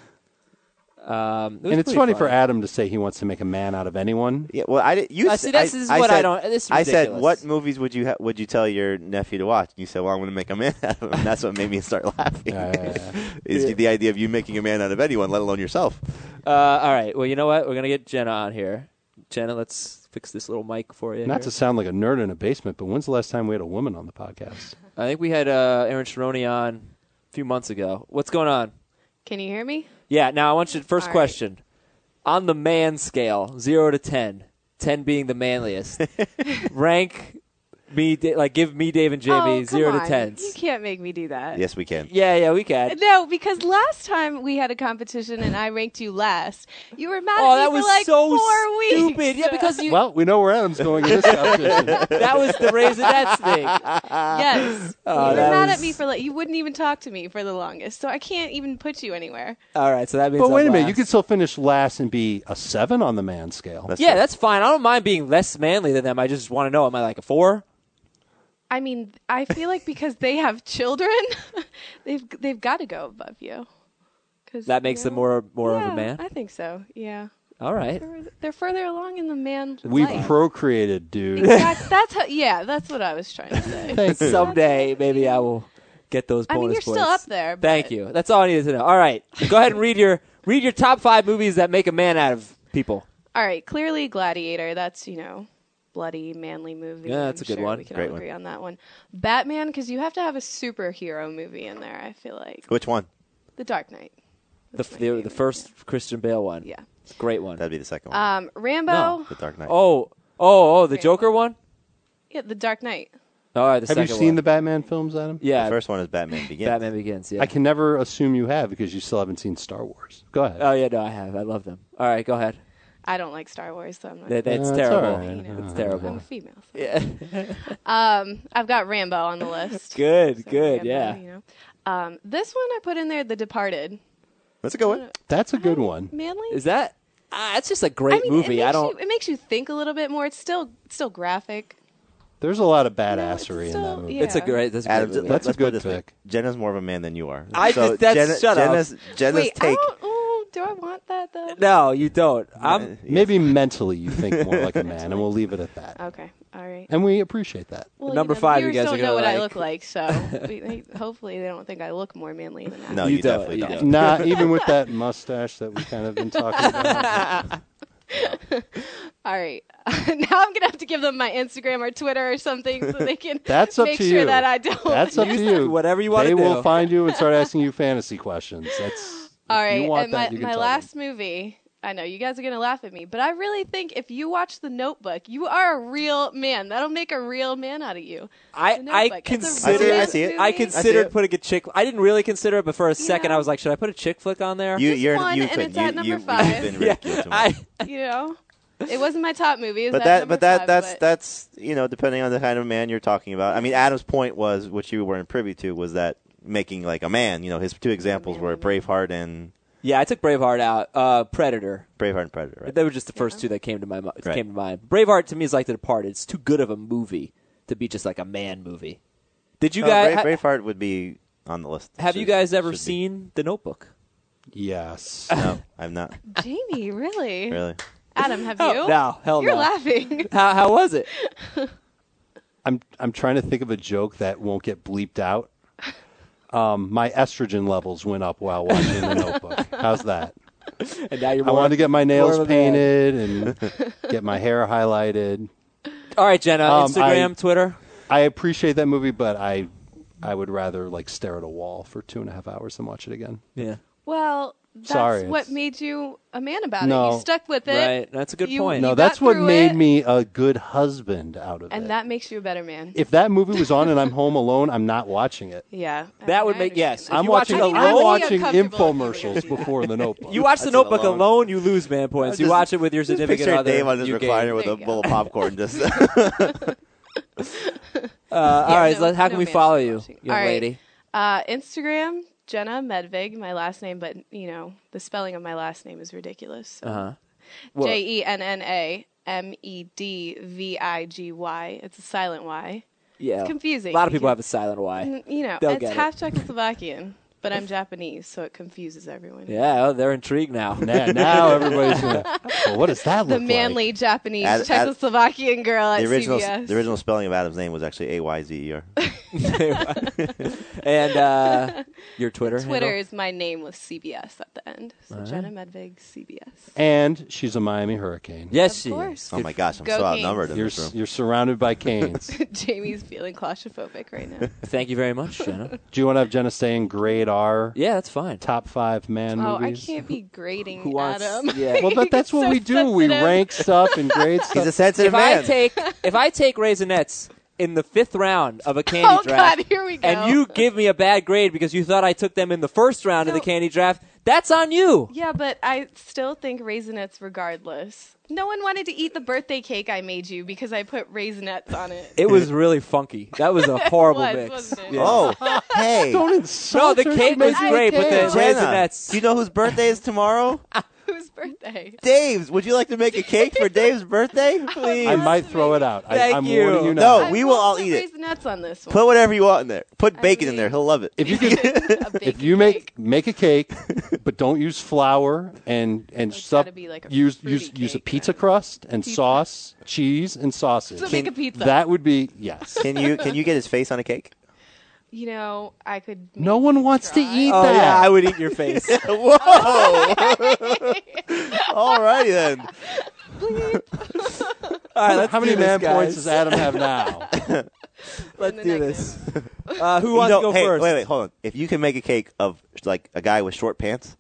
Um, it was and it's pretty funny for Adam to say he wants to make a man out of anyone. Yeah, well, I did. You Uh, s- see, that's- I, this is I what I said, don't- this is I said, ridiculous. what movies would you ha- would you tell your nephew to watch? And you said, well, I'm going to make a man out of him. And that's what made me start laughing. Yeah, yeah, yeah. Is the idea of you making a man out of anyone, let alone yourself? Uh, all right. Well, you know what? We're going to get Jenna on here. Jenna, let's fix this little mic for you. Not here. to sound like a nerd in a basement, but when's the last time we had a woman on the podcast? I think we had uh, Aaron Sharoni on a few months ago. What's going on? Can you hear me? Yeah, now I want you, first All right. question. On the man scale, zero to ten, ten being the manliest, rank me, Da- like give me, Dave, and Jamie oh, come zero on. to tens. You can't make me do that. Yes, we can. Yeah, yeah, we can. No, because last time we had a competition and I ranked you last, you were mad Oh, at me that for was like so four weeks. stupid. Yeah, because you. Well, we know where Adam's going in this competition. That was the Raisinets thing. Yes. Oh, you were that mad was- at me for like you wouldn't even talk to me for the longest, so I can't even put you anywhere. All right, so that means. But wait I'm a minute, last. you could still finish last and be a seven on the man scale. That's Yeah, true. that's fine. I don't mind being less manly than them. I just want to know, am I like a four? I mean, I feel like because they have children, they've they've got to go above you. 'Cause, That you makes them know, more more of yeah, a man. I think so. Yeah. All right. They're, they're further along in the man We've life. procreated, dude. Exact- that's how. Yeah, that's what I was trying to say. Thank you. Someday, maybe I will get those bonus I mean, you're points. still up there. Thank but- you. That's all I needed to know. All right. Go ahead and read your read your top five movies that make a man out of people. All right, clearly Gladiator. That's, you know, bloody, manly movie. Yeah, that's I'm a good sure one. We can Great all one. agree on that one. Batman, because you have to have a superhero movie in there, I feel like. Which one? The Dark Knight. The That's my the, the favorite. first Christian Bale one. Yeah. It's a great one. That'd be the second one. Um, Rambo. No. the Dark Knight. Oh, oh, oh, the Great Joker one. one? Yeah, The Dark Knight. All right, the Have you second seen one. the Batman films, Adam? Yeah, The first one is Batman Begins. Batman Begins, yeah. I can never assume you have because you still haven't seen Star Wars. Go ahead. Oh, yeah, no, I have. I love them. All right, go ahead. I don't like Star Wars, so I'm not. That, that's Uh, it's terrible. all right. You know, It's I'm terrible. a female. So. Yeah. Um, I've got Rambo on the list. Good, So good, Rambo, yeah. You know. Um, this one I put in there, The Departed. That's a good one. That's a good one. Manly. Is that? Ah, it's just a great I mean, movie. It I makes don't. You, it makes you think a little bit more. It's still it's still graphic. There's a lot of No, badassery it's in that still- movie. yeah. It's a great. That's a Adam, great movie. That's a let's put it good this way. pick. Jenna's more of a man than you are. I so just- that's- Jenna, shut up. Jenna's, Jenna's Wait, I take. don't. Oh, do I want that though? No, you don't. I'm. Maybe mentally you think more like a man, and we'll leave it at that. Okay, all right. And we appreciate that. Well, Number you know, five, you viewers guys are don't know gonna what I like. look like, so we, they, hopefully they don't think I look more manly than that. No, You you, don't, definitely you don't. don't. Not even with that mustache that we kind of been talking about. All right. now I'm gonna have to give them my Instagram or Twitter or something so they can That's up make to sure you. that I don't. That's up to you. Whatever you want They to do. will find you and start asking you fantasy questions. That's All if right. you want and that, my, you can my tell last them. movie. I know you guys are gonna laugh at me, but I really think if you watch The Notebook, you are a real man. That'll make a real man out of you. I, The I Notebook. It's a consider romance I see it. I movie. considered I see it. putting a chick. I didn't really consider it, but for a second Yeah. I was like, should I put a chick flick on there? You, Just you're, one, you and could. it's you, at number you, five. You've been yeah, ridiculed too much. I, You know, it wasn't my top movie. It was But at that, number but that, five, that's but that's you know, depending on the kind of man you're talking about. I mean, Adam's point was, which you weren't privy to, was that making like a man. You know, his two examples were manly man. Braveheart and yeah, I took Braveheart out. Uh, Predator. Braveheart and Predator. Right? They were just the first Yeah. two that came to my mi- Right. came to mind. Braveheart to me is like The Departed. It's too good of a movie to be just like a man movie. Did you No, guys? Brave, ha- Braveheart would be on the list. have Should- you guys ever should be. seen The Notebook? Yes. No, I've not. Jamie, really? Really. Adam, have Oh, you? no, hell You're no. laughing. How how was it? I'm I'm trying to think of a joke that won't get bleeped out. Um, my estrogen levels went up while watching The Notebook. How's that? And now you're I more, wanted to get my more nails of a man. painted and get my hair highlighted. All right, Jenna. Um, Instagram, I- Twitter. I appreciate that movie, but I I would rather like stare at a wall for two and a half hours than watch it again. Yeah. Well, that's Sorry, what it's- made you a man about it. No. You stuck with it. Right. That's a good You- point. No, You that's got what through made it. me a good husband out of And it. that makes you a better man. If that movie was on and I'm home alone, I'm not watching it. Yeah. I That mean, would I make- understand yes. that. If I'm you watch watching it I mean, I I'm would be watching uncomfortable if you were infomercials to do that. before The Notebook. You watch The That's Notebook alone. alone, you lose man points. You Just- watch it with your Just significant picture other. Dave on his you gain. recliner with There a you bowl of go. popcorn. Just Uh, all Yeah, right, no- so how no can we man follow should be you, watching. young All right. lady? Uh, Instagram, Jenna Medvig, my last name, but, you know, the spelling of my last name is ridiculous. So. Uh huh. Well, J E N N A M E D V I G Y. It's a silent Y. yeah. It's confusing. A lot of people because- have a silent Y. N- You know, They'll it's get it. half Czechoslovakian, but I'm Japanese, so it confuses everyone. Yeah, oh, they're intrigued now. now, now everybody's gonna. Well, what does that The look like? manly Japanese Ad- ad- Czechoslovakian girl at the original, C B S. the original spelling of Adam's name was actually A Y Z E R. And uh, your Twitter Twitter handle? is my name with C B S at the end. So Jenna Medvig, C B S. And she's a Miami Hurricane. Yes, Of she course. is. Oh my gosh, I'm Go so Canes. outnumbered in You're this room. you're surrounded by canes. Jamie's feeling claustrophobic right now. Thank you very much, Jenna. Do you want to have Jenna stay in grade R? Yeah, that's fine. Top five man Oh, I movies. can't be grading Who wants- Adam. yeah. Well, but that's He's what so we do. We sensitive. rank stuff and grade He's a stuff. sensitive If I man. take if I take Raisinets in the fifth round of a candy Oh, draft, God, here we go. and you give me a bad grade because you thought I took them in the first round of So- the candy draft, that's on you. Yeah, but I still think Raisinets regardless. No one wanted to eat the birthday cake I made you because I put Raisinets on it. It was really funky. That was a horrible was, mix. wasn't it? Yeah. Oh, hey. Don't No, insult the her. cake She made was you a great, but cake. the Jenna, Raisinets. do you know whose birthday is tomorrow? Whose birthday. Dave's. Would you like to make a cake for Dave's birthday? Please. I might throw it out. I, Thank I'm you. warning you now. No, I we will all put eat it. Raisinets on this one. Put whatever you want in there. Put I bacon in mean- there. He'll love it. If you could, A if bacon you make cake. make a cake, but don't use flour and and It's stuff. gotta be like a use fruity use use a cake, pizza then. crust and Pizza. sauce, cheese and sausage. So make a pizza. That would be yes. Can you can you get his face on a cake? You know, I could. No maybe one wants to try. eat Oh that. yeah, I would eat your face. Whoa! Alrighty then. All right, let's How many do this, man guys. points does Adam have now? Let's the do negative. this. Uh, who You wants know- to go hey, first? wait, wait, hold on. If you can make a cake of like a guy with short pants,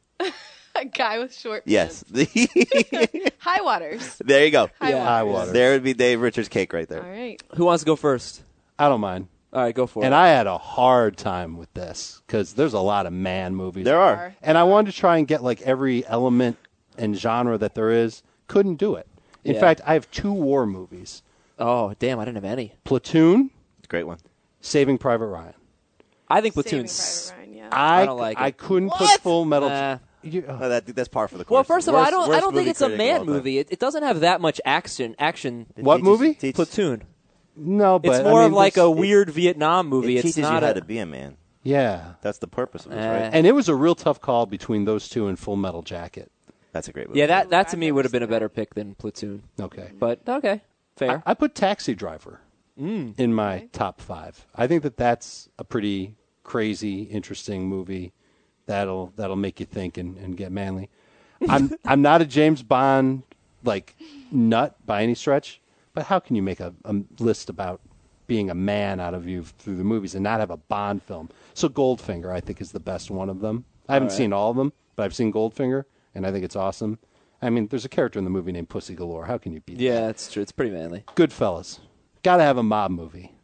A guy with short yes. pants. High waters. There you go. High Yeah. High waters. water. There would be Dave Richards' cake right All there. right. Who wants to go first? I don't mind. All right, go for And it. I had a hard time with this because there's a lot of man movies. There are. And I wanted to try and get like every element and genre that there is. Couldn't do it. In Yeah. fact, I have two war movies: oh, damn, I didn't have any. Platoon, It's a great one. Saving Private Ryan. I think Saving Platoon's. Private Ryan, yeah. I, I don't like I it. couldn't put What? Full Metal. Nah. You- uh, Oh, that, that's par for the course. Well, first of all, I Worst- don't. I worst don't think movie it's a critic of man all time. movie. It, it doesn't have that much action. Action. It What teaches- movie? teaches- Platoon. no, but It's more I mean, of like a there's- weird Vietnam movie. It it's teaches you not how a, to be a man. Yeah, That's the purpose of this, Eh. right? and it was a real tough call between those two and Full Metal Jacket. That's a great movie. Yeah, that that I've to me never would have been a seen better that. pick than Platoon. Okay, But okay, fair. I, I put Taxi Driver Mm. in my Okay. top five. I think that that's a pretty crazy, interesting movie that'll that'll make you think and, and get manly. I'm I'm not a James Bond like nut by any stretch, but how can you make a, a list about being a man out of you through the movies and not have a Bond film? So Goldfinger, I think, is the best one of them. I haven't All right. seen all of them, but I've seen Goldfinger, and I think it's awesome. I mean, there's a character in the movie named Pussy Galore. How can you beat that? yeah, it's true. It's pretty manly. Goodfellas. Got to have a mob movie.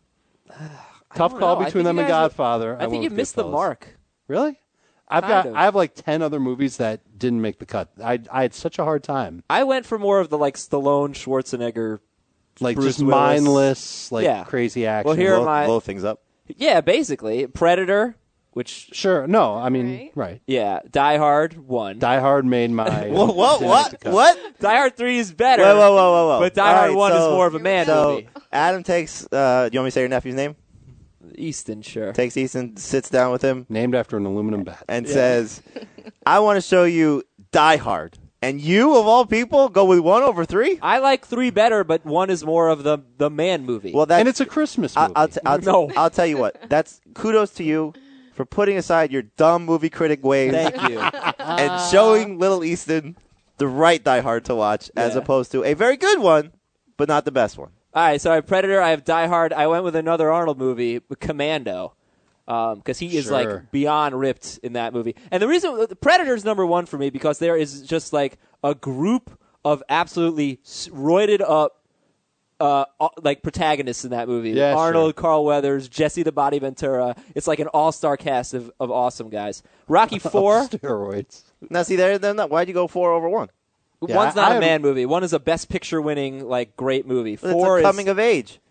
Tough don't call know. I between think them you and guys- Godfather. I, think went you with missed the Goodfellas. mark. Really? I've Kind got. of. I have like ten other movies that didn't make the cut. I I had such a hard time. I went for more of the like Stallone, Schwarzenegger. Like Bruce just Willis. mindless, like Yeah. crazy action. Well, here- blow, my- blow things up. Yeah, basically Predator, which Sure. No, I mean, Right. right. yeah, Die Hard one. Die Hard made my. Whoa, what? didn't make the What? cut. What? Die Hard three is better. Whoa, whoa, whoa, whoa, whoa! But Die All Hard right, one so, is more of a man So movie. Adam takes. Uh, you want me to say your nephew's name? Easton, sure. Takes Easton, sits down with him, Named after an aluminum bat. and says, "I want to show you Die Hard." And you, of all people, go with one over three? I like three better, but one is more of the the man movie. Well, that's, and it's a Christmas I- movie. I'll, t- I'll, t- No. I'll tell you what. That's kudos to you for putting aside your dumb movie critic ways thank you. and showing Little Easton the right Die Hard to watch, as Yeah. opposed to a very good one, but not the best one. All right, so I have Predator. I have Die Hard. I went with another Arnold movie, Commando, because he is Sure. like beyond ripped in that movie. And the reason Predator's number one for me because there is just like a group of absolutely s- roided up, uh, uh, like protagonists in that movie. Yeah, Arnold, sure. Carl Weathers, Jesse the Body Ventura. It's like an all star cast of, of awesome guys. Rocky Four. Steroids. Now, see, there, then why'd you go four over one? Yeah, One's I- not I a have- man movie. One is a Best Picture winning like great movie. It's Four a is coming of age.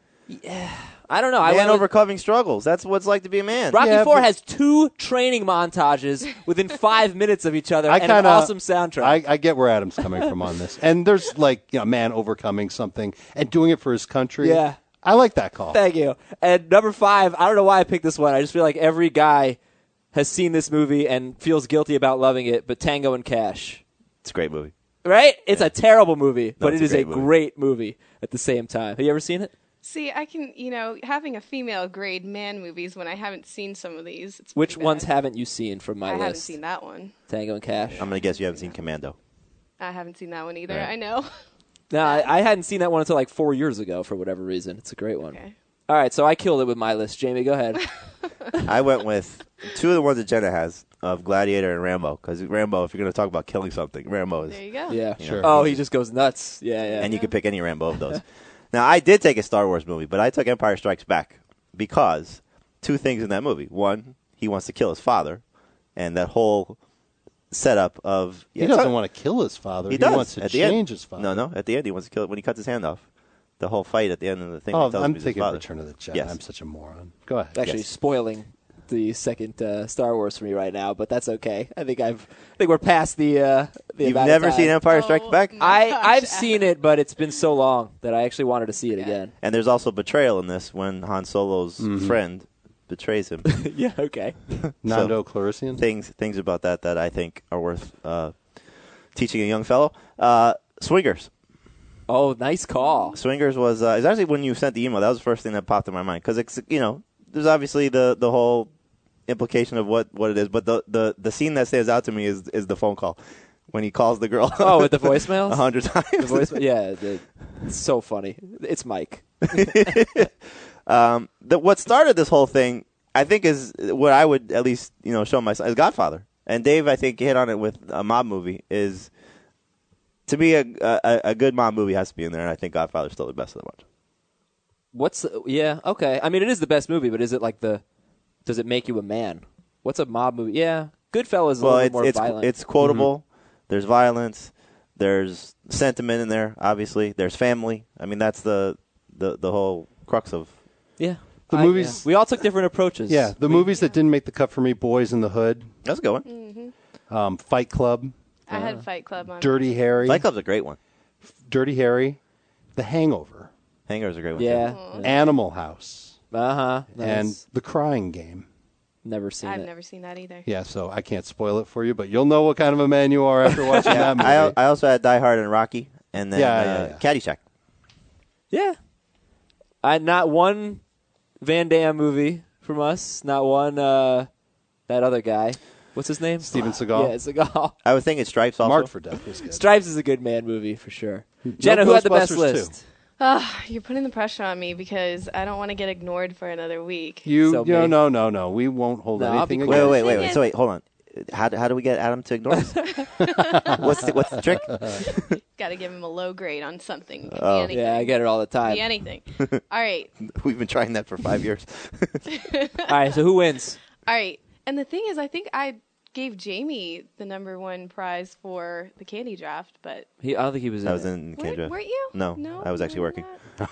I don't know. I Man went with- overcoming struggles. That's what it's like to be a man. Rocky Yeah, Four but- has two training montages within five minutes of each other I and an kinda- awesome soundtrack. I, I get where Adam's coming from on this. And there's like, you know, man overcoming something and doing it for his country. Yeah. I like that call. Thank you. And number five, I don't know why I picked this one. I just feel like every guy has seen this movie and feels guilty about loving it, but Tango and Cash. It's a great movie. Right? It's a terrible movie, but it's it a is a great movie. great movie at the same time. Have you ever seen it? See, I can, you know, having a female grade man movies when I haven't seen some of these. It's Which pretty ones bad. haven't you seen from my I list? haven't seen that one. Tango and Cash. I'm going to guess you haven't seen Commando. I haven't seen that one either. Right. I know. No, I, I hadn't seen that one until like four years ago for whatever reason. It's a great one. Okay. All right, so I killed it with my list. Jamie, go ahead. I went with two of the ones that Jenna has of Gladiator and Rambo. Because Rambo, if you're going to talk about killing something, Rambo is. There you go. Yeah, Sure. Oh, he just goes nuts. Yeah, yeah. And you could pick any Rambo of those. Now, I did take a Star Wars movie, but I took Empire Strikes Back because two things in that movie. One, he wants to kill his father, and that whole setup of He doesn't want to kill his father. He, He, does wants to at the end. change his father. No, no. At the end, he wants to kill it when he cuts his hand off. The whole fight at the end of the thing. Oh, he tells I'm him he's his thinking father. Return of the Jedi. Yes. I'm such a moron. Go ahead. Actually Yes. spoiling the second uh, Star Wars for me right now, but that's okay. I think I've I think we're past the. Uh, the You've amount of never time. seen Empire Strikes Oh, Back? my I gosh, I've Adam. seen it, but it's been so long that I actually wanted to see it again. And there's also betrayal in this when Han Solo's friend betrays him. Yeah. Okay. Nando Clarician. things things about that that I think are worth uh, teaching a young fellow. Uh, Swingers. Oh, nice call. Swingers was uh, it's actually when you sent the email. That was the first thing that popped in my mind because it's you know there's obviously the, the whole implication of what, what it is, but the, the, the scene that stands out to me is is the phone call when he calls the girl. Oh, with the voicemails? a hundred times. The voice, yeah, the, it's so funny. It's Mike. um, the, what started this whole thing, I think, is what I would at least you know show my son is Godfather. And Dave, I think, hit on it with a mob movie. Is to me a, a a good mob movie has to be in there, and I think Godfather's still the best of the bunch. What's the, yeah? Okay. I mean, it is the best movie, but is it like the? Does it make you a man? What's a mob movie? Yeah, Goodfellas is a Well, little it's more it's violent. it's quotable. There's violence. There's sentiment in there. Obviously, there's family. I mean, that's the the, the whole crux of. yeah. The I- movies- yeah. We all took different approaches. Yeah, the We- movies that didn't make the cut for me: Boys in the Hood, That's a good one. Mm. um, Fight Club, I had Fight Club on. Dirty Harry, Fight Club's a great one. Dirty Harry, The Hangover, Hangover's a great one. Yeah. too. Animal House, Uh huh. and The Crying Game. never seen I've it. never seen that either. Yeah, so I can't spoil it for you, but you'll know what kind of a man you are after watching that movie. I I also had Die Hard and Rocky, and then Yeah, uh, yeah, yeah. Caddyshack. Yeah. I not one Van Damme movie from us. Not one uh, that other guy. What's his name? Steven Seagal? Yeah, Seagal. I was thinking Stripes also. Marked for Death was good. Stripes is a good man movie for sure. Jenna, who had the best Ghostbusters, list? too. Ah, you're putting the pressure on me because I don't want to get ignored for another week. You, So no, me. no, no, no. We won't hold No, I'll be anything quick. Wait, against wait, you. wait, wait. So wait, hold on. How do, how do we get Adam to ignore us? what's the what's the trick? Got to give him a low grade on something. It could Oh. be anything. Yeah, I get it all the Could time. be anything. All right. We've been trying that for five years. All right, so who wins? All right. And the thing is, I think I gave Jamie the number one prize for the candy draft, but He, I don't think he was in I was it. in weren't, Kendra. weren't you? No, no, I was actually you were working. not?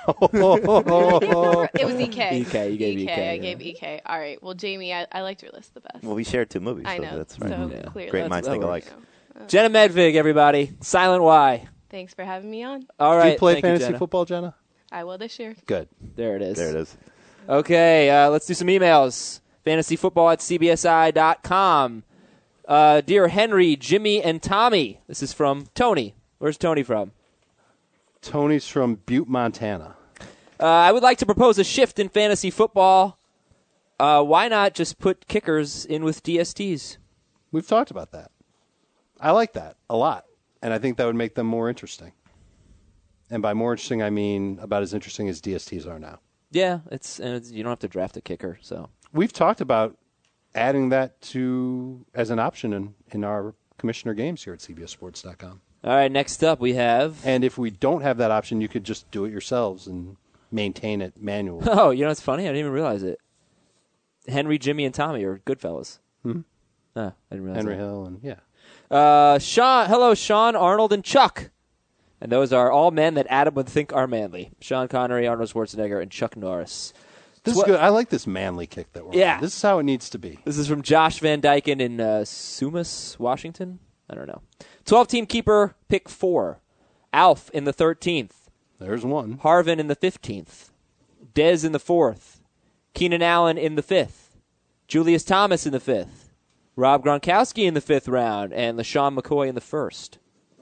Oh, It was E K. E K, you gave E K, I yeah. gave E K. All right. Well, Jamie, I, I liked your list the best. Well, we shared two movies. I so know. That's right. So Yeah. clearly. Great That's- minds that think alike. works. Jenna Medvig, everybody. Silent Y. Thanks for having me on. All Do right. you play thank fantasy Jenna. football, Jenna? I will this year. Good. There it is. There it is. Okay, uh, let's do some emails. Fantasyfootball at c b s i dot com. Uh, dear Henry, Jimmy, and Tommy. This is from Tony. Where's Tony from? Tony's from Butte, Montana. Uh, I would like to propose a shift in fantasy football. Uh, why not just put kickers in with D S Ts? We've talked about that. I like that a lot, and I think that would make them more interesting. And by more interesting, I mean about as interesting as D S Ts are now. Yeah, it's, and it's you don't have to draft a kicker. So We've talked about adding that to as an option in, in our commissioner games here at C B S Sports dot com. all right, next up we have. And if we don't have that option, you could just do it yourselves and maintain it manually. Oh, you know what's funny? I didn't even realize it. Henry, Jimmy, and Tommy are Goodfellas. Hmm? Oh, I didn't realize Henry that. Hill and yeah. Uh, Sean, hello, Sean, Arnold, and Chuck. And those are all men that Adam would think are manly. Sean Connery, Arnold Schwarzenegger, and Chuck Norris. This Tw- is good. I like this manly kick that we're Yeah. on. This is how it needs to be. This is from Josh Van Dyken in uh, Sumas, Washington. I don't know. twelve-team keeper, pick four. Alf in the thirteenth. There's one. Harvin in the fifteenth. Dez in the fourth. Keenan Allen in the fifth. Julius Thomas in the fifth. Rob Gronkowski in the fifth round. And LaShawn McCoy in the first.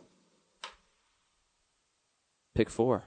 Pick four.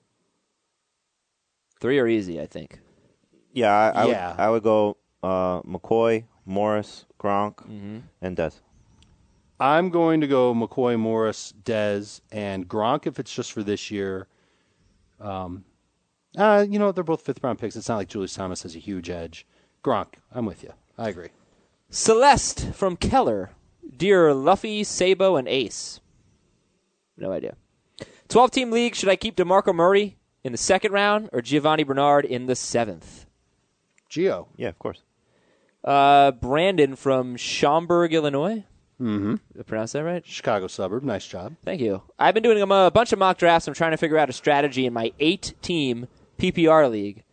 Three are easy, I think. Yeah, I, I, Yeah. Would, I would go uh, McCoy, Morris, Gronk, Mm-hmm. and Des. I'm going to go McCoy, Morris, Dez, and Gronk if it's just for this year. Um, uh, you know, they're both fifth-round picks. It's not like Julius Thomas has a huge edge. Gronk, I'm with you. I agree. Celeste from Keller. Dear Luffy, Sabo, and Ace. No idea. twelve-team league, should I keep DeMarco Murray in the second round or Giovanni Bernard in the seventh? Gio. Yeah, of course. Uh, Brandon from Schaumburg, Illinois. Mm-hmm. Did I pronounce that right? Chicago suburb. Nice job. Thank you. I've been doing a bunch of mock drafts. I'm trying to figure out a strategy in my eight-team P P R league.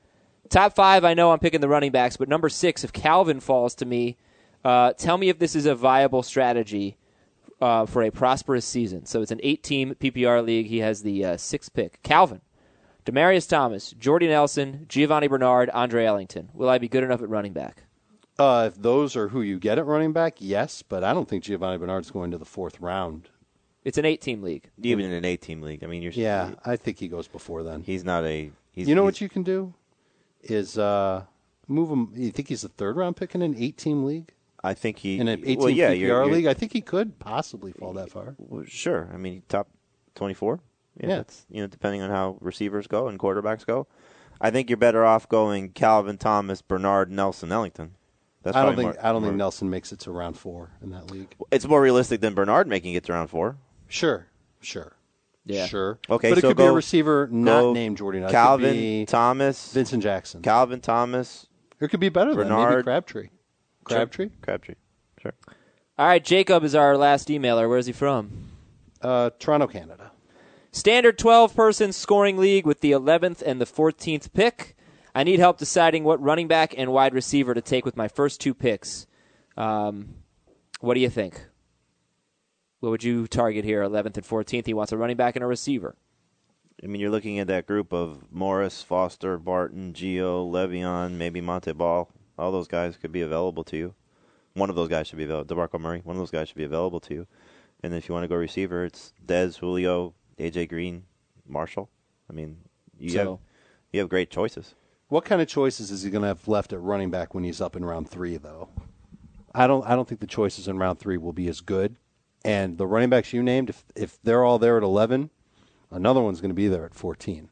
top five, I know I'm picking the running backs, but number six, if Calvin falls to me, uh, tell me if this is a viable strategy uh, for a prosperous season. So it's an eight-team P P R league. He has the uh, sixth pick. Calvin, Demaryius Thomas, Jordy Nelson, Giovanni Bernard, Andre Ellington. Will I be good enough at running back? Uh, if those are who you get at running back, yes, but I don't think Giovanni Bernard's going to the fourth round. It's an eight-team league. Even in an eight-team league. I mean, you're Yeah, I think he goes before then. He's not a. He's, you know he's, what you can do is uh, move him. You think he's a third-round pick in an eight-team league? I think he In an eight-team well, yeah, P P R you're, you're, league? I think he could possibly fall that far. Well, sure. I mean, top twenty-four. Yeah, Yeah. That's, you know, depending on how receivers go and quarterbacks go. I think you're better off going Calvin Thomas, Bernard, Nelson, Ellington. That's I don't probably think more, I don't more, think Nelson makes it to round four in that league. It's more realistic than Bernard making it to round four. Sure, sure, Yeah. sure. Okay, but it so could be a go- receiver go not named Jordy. Nelson. It could Calvin be Thomas, Vincent Jackson. Calvin Thomas, It could be better than maybe Bernard. Crabtree. Crabtree. Crabtree. Sure. All right, Jacob is our last emailer. Where's he from? Uh, Toronto, Canada. Standard twelve-person scoring league with the eleventh and the fourteenth pick. I need help deciding what running back and wide receiver to take with my first two picks. Um, what do you think? What would you target here, eleventh and fourteenth? He wants a running back and a receiver. I mean, you're looking at that group of Morris, Foster, Barton, Gio, Le'Veon, maybe Monte Ball. All those guys could be available to you. One of those guys should be available. DeMarco Murray, one of those guys should be available to you. And if you want to go receiver, it's Dez, Julio, A J Green, Marshall. I mean, you So- have you have great choices. What kind of choices is he going to have left at running back when he's up in round three, though? I don't. I don't think the choices in round three will be as good. And the running backs you named, if if they're all there at eleven, another one's going to be there at fourteen.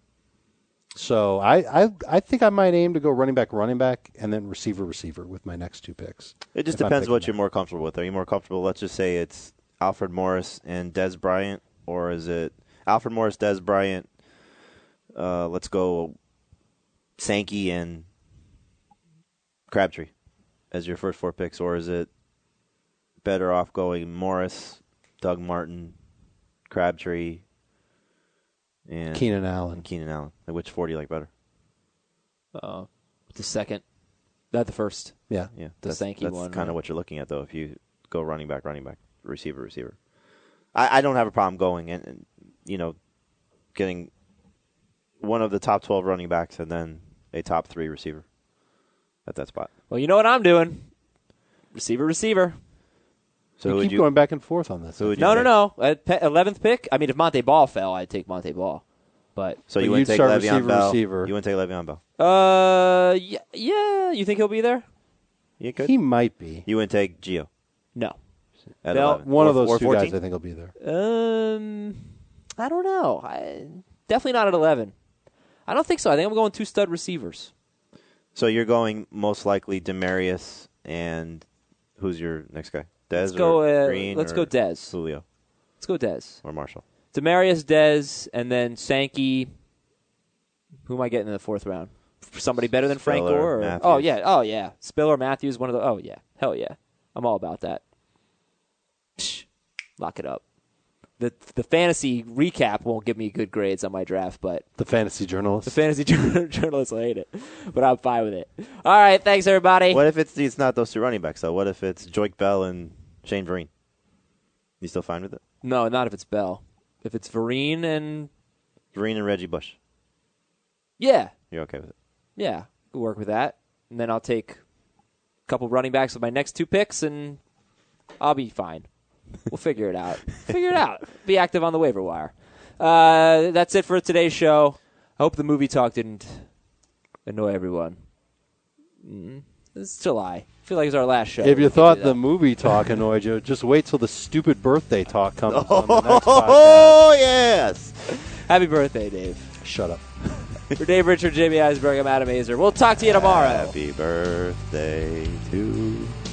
So I, I I think I might aim to go running back, running back, and then receiver, receiver with my next two picks. It just if I'm depends picking what you're them. more comfortable with. Are you more comfortable, let's just say it's Alfred Morris and Dez Bryant, or is it Alfred Morris, Dez Bryant, uh, let's go Sankey and Crabtree as your first four picks, or is it better off going Morris, Doug Martin, Crabtree, and Keenan Allen. Keenan Allen? Like, which four do you like better? Uh, the second. Not the first. Yeah. Yeah, The that's, Sankey that's one, kind right? of what you're looking at, though. If you go running back, running back, receiver, receiver, I, I don't have a problem going and, and you know getting one of the top twelve running backs and then a top three receiver at that spot. Well, you know what I'm doing. Receiver, receiver. So you who would keep you, going back and forth on this. who would you No, no, take? no. At pe- eleventh pick, I mean, if Monte Ball fell, I'd take Monte Ball. But, So But you wouldn't you'd take start Le'Veon receiver, Bell. receiver. You wouldn't take Le'Veon Bell. uh, yeah, yeah, you think he'll be there? You could. He might be. You wouldn't take Gio No. at Bell- eleven. One or, of those or two fourteen? guys I think will be there. Um, I don't know. I, definitely not at eleven. I don't think so. I think I'm going two stud receivers. So you're going most likely Demarius and who's your next guy? Dez Let's go. or Uh, Green let's or go Dez. Julio Let's go Dez. or Marshall. Demarius, Dez, and then Sankey. Who am I getting in the fourth round? Somebody better than Frank Spiller, Gore? Or, Matthews. oh yeah, oh yeah. Spiller, Matthews, one of the. Oh yeah, hell yeah. I'm all about that. Psh, lock it up. The the fantasy recap won't give me good grades on my draft, but The fantasy journalist. the fantasy journalists will hate it. But I'm fine with it. All right, thanks everybody. What if it's it's not those two running backs though? What if it's Joik Bell and Shane Vereen? You still fine with it? No, not if it's Bell. If it's Vereen and Vereen and Reggie Bush. yeah, You're okay with it? yeah, we'll work with that. And then I'll take a couple running backs with my next two picks, and I'll be fine. We'll figure it out. Figure it out. Be active on the waiver wire. Uh, that's it for today's show. I hope the movie talk didn't annoy everyone. Mm, it's July. I feel like it's our last show. If We you can thought do the that. movie talk annoyed you, just wait till the stupid birthday talk comes on the next podcast. Oh yes. Happy birthday, Dave. Shut up. For Dave Richard, Jamie Eisberg, I'm Adam Azer. We'll talk to you tomorrow. Happy birthday to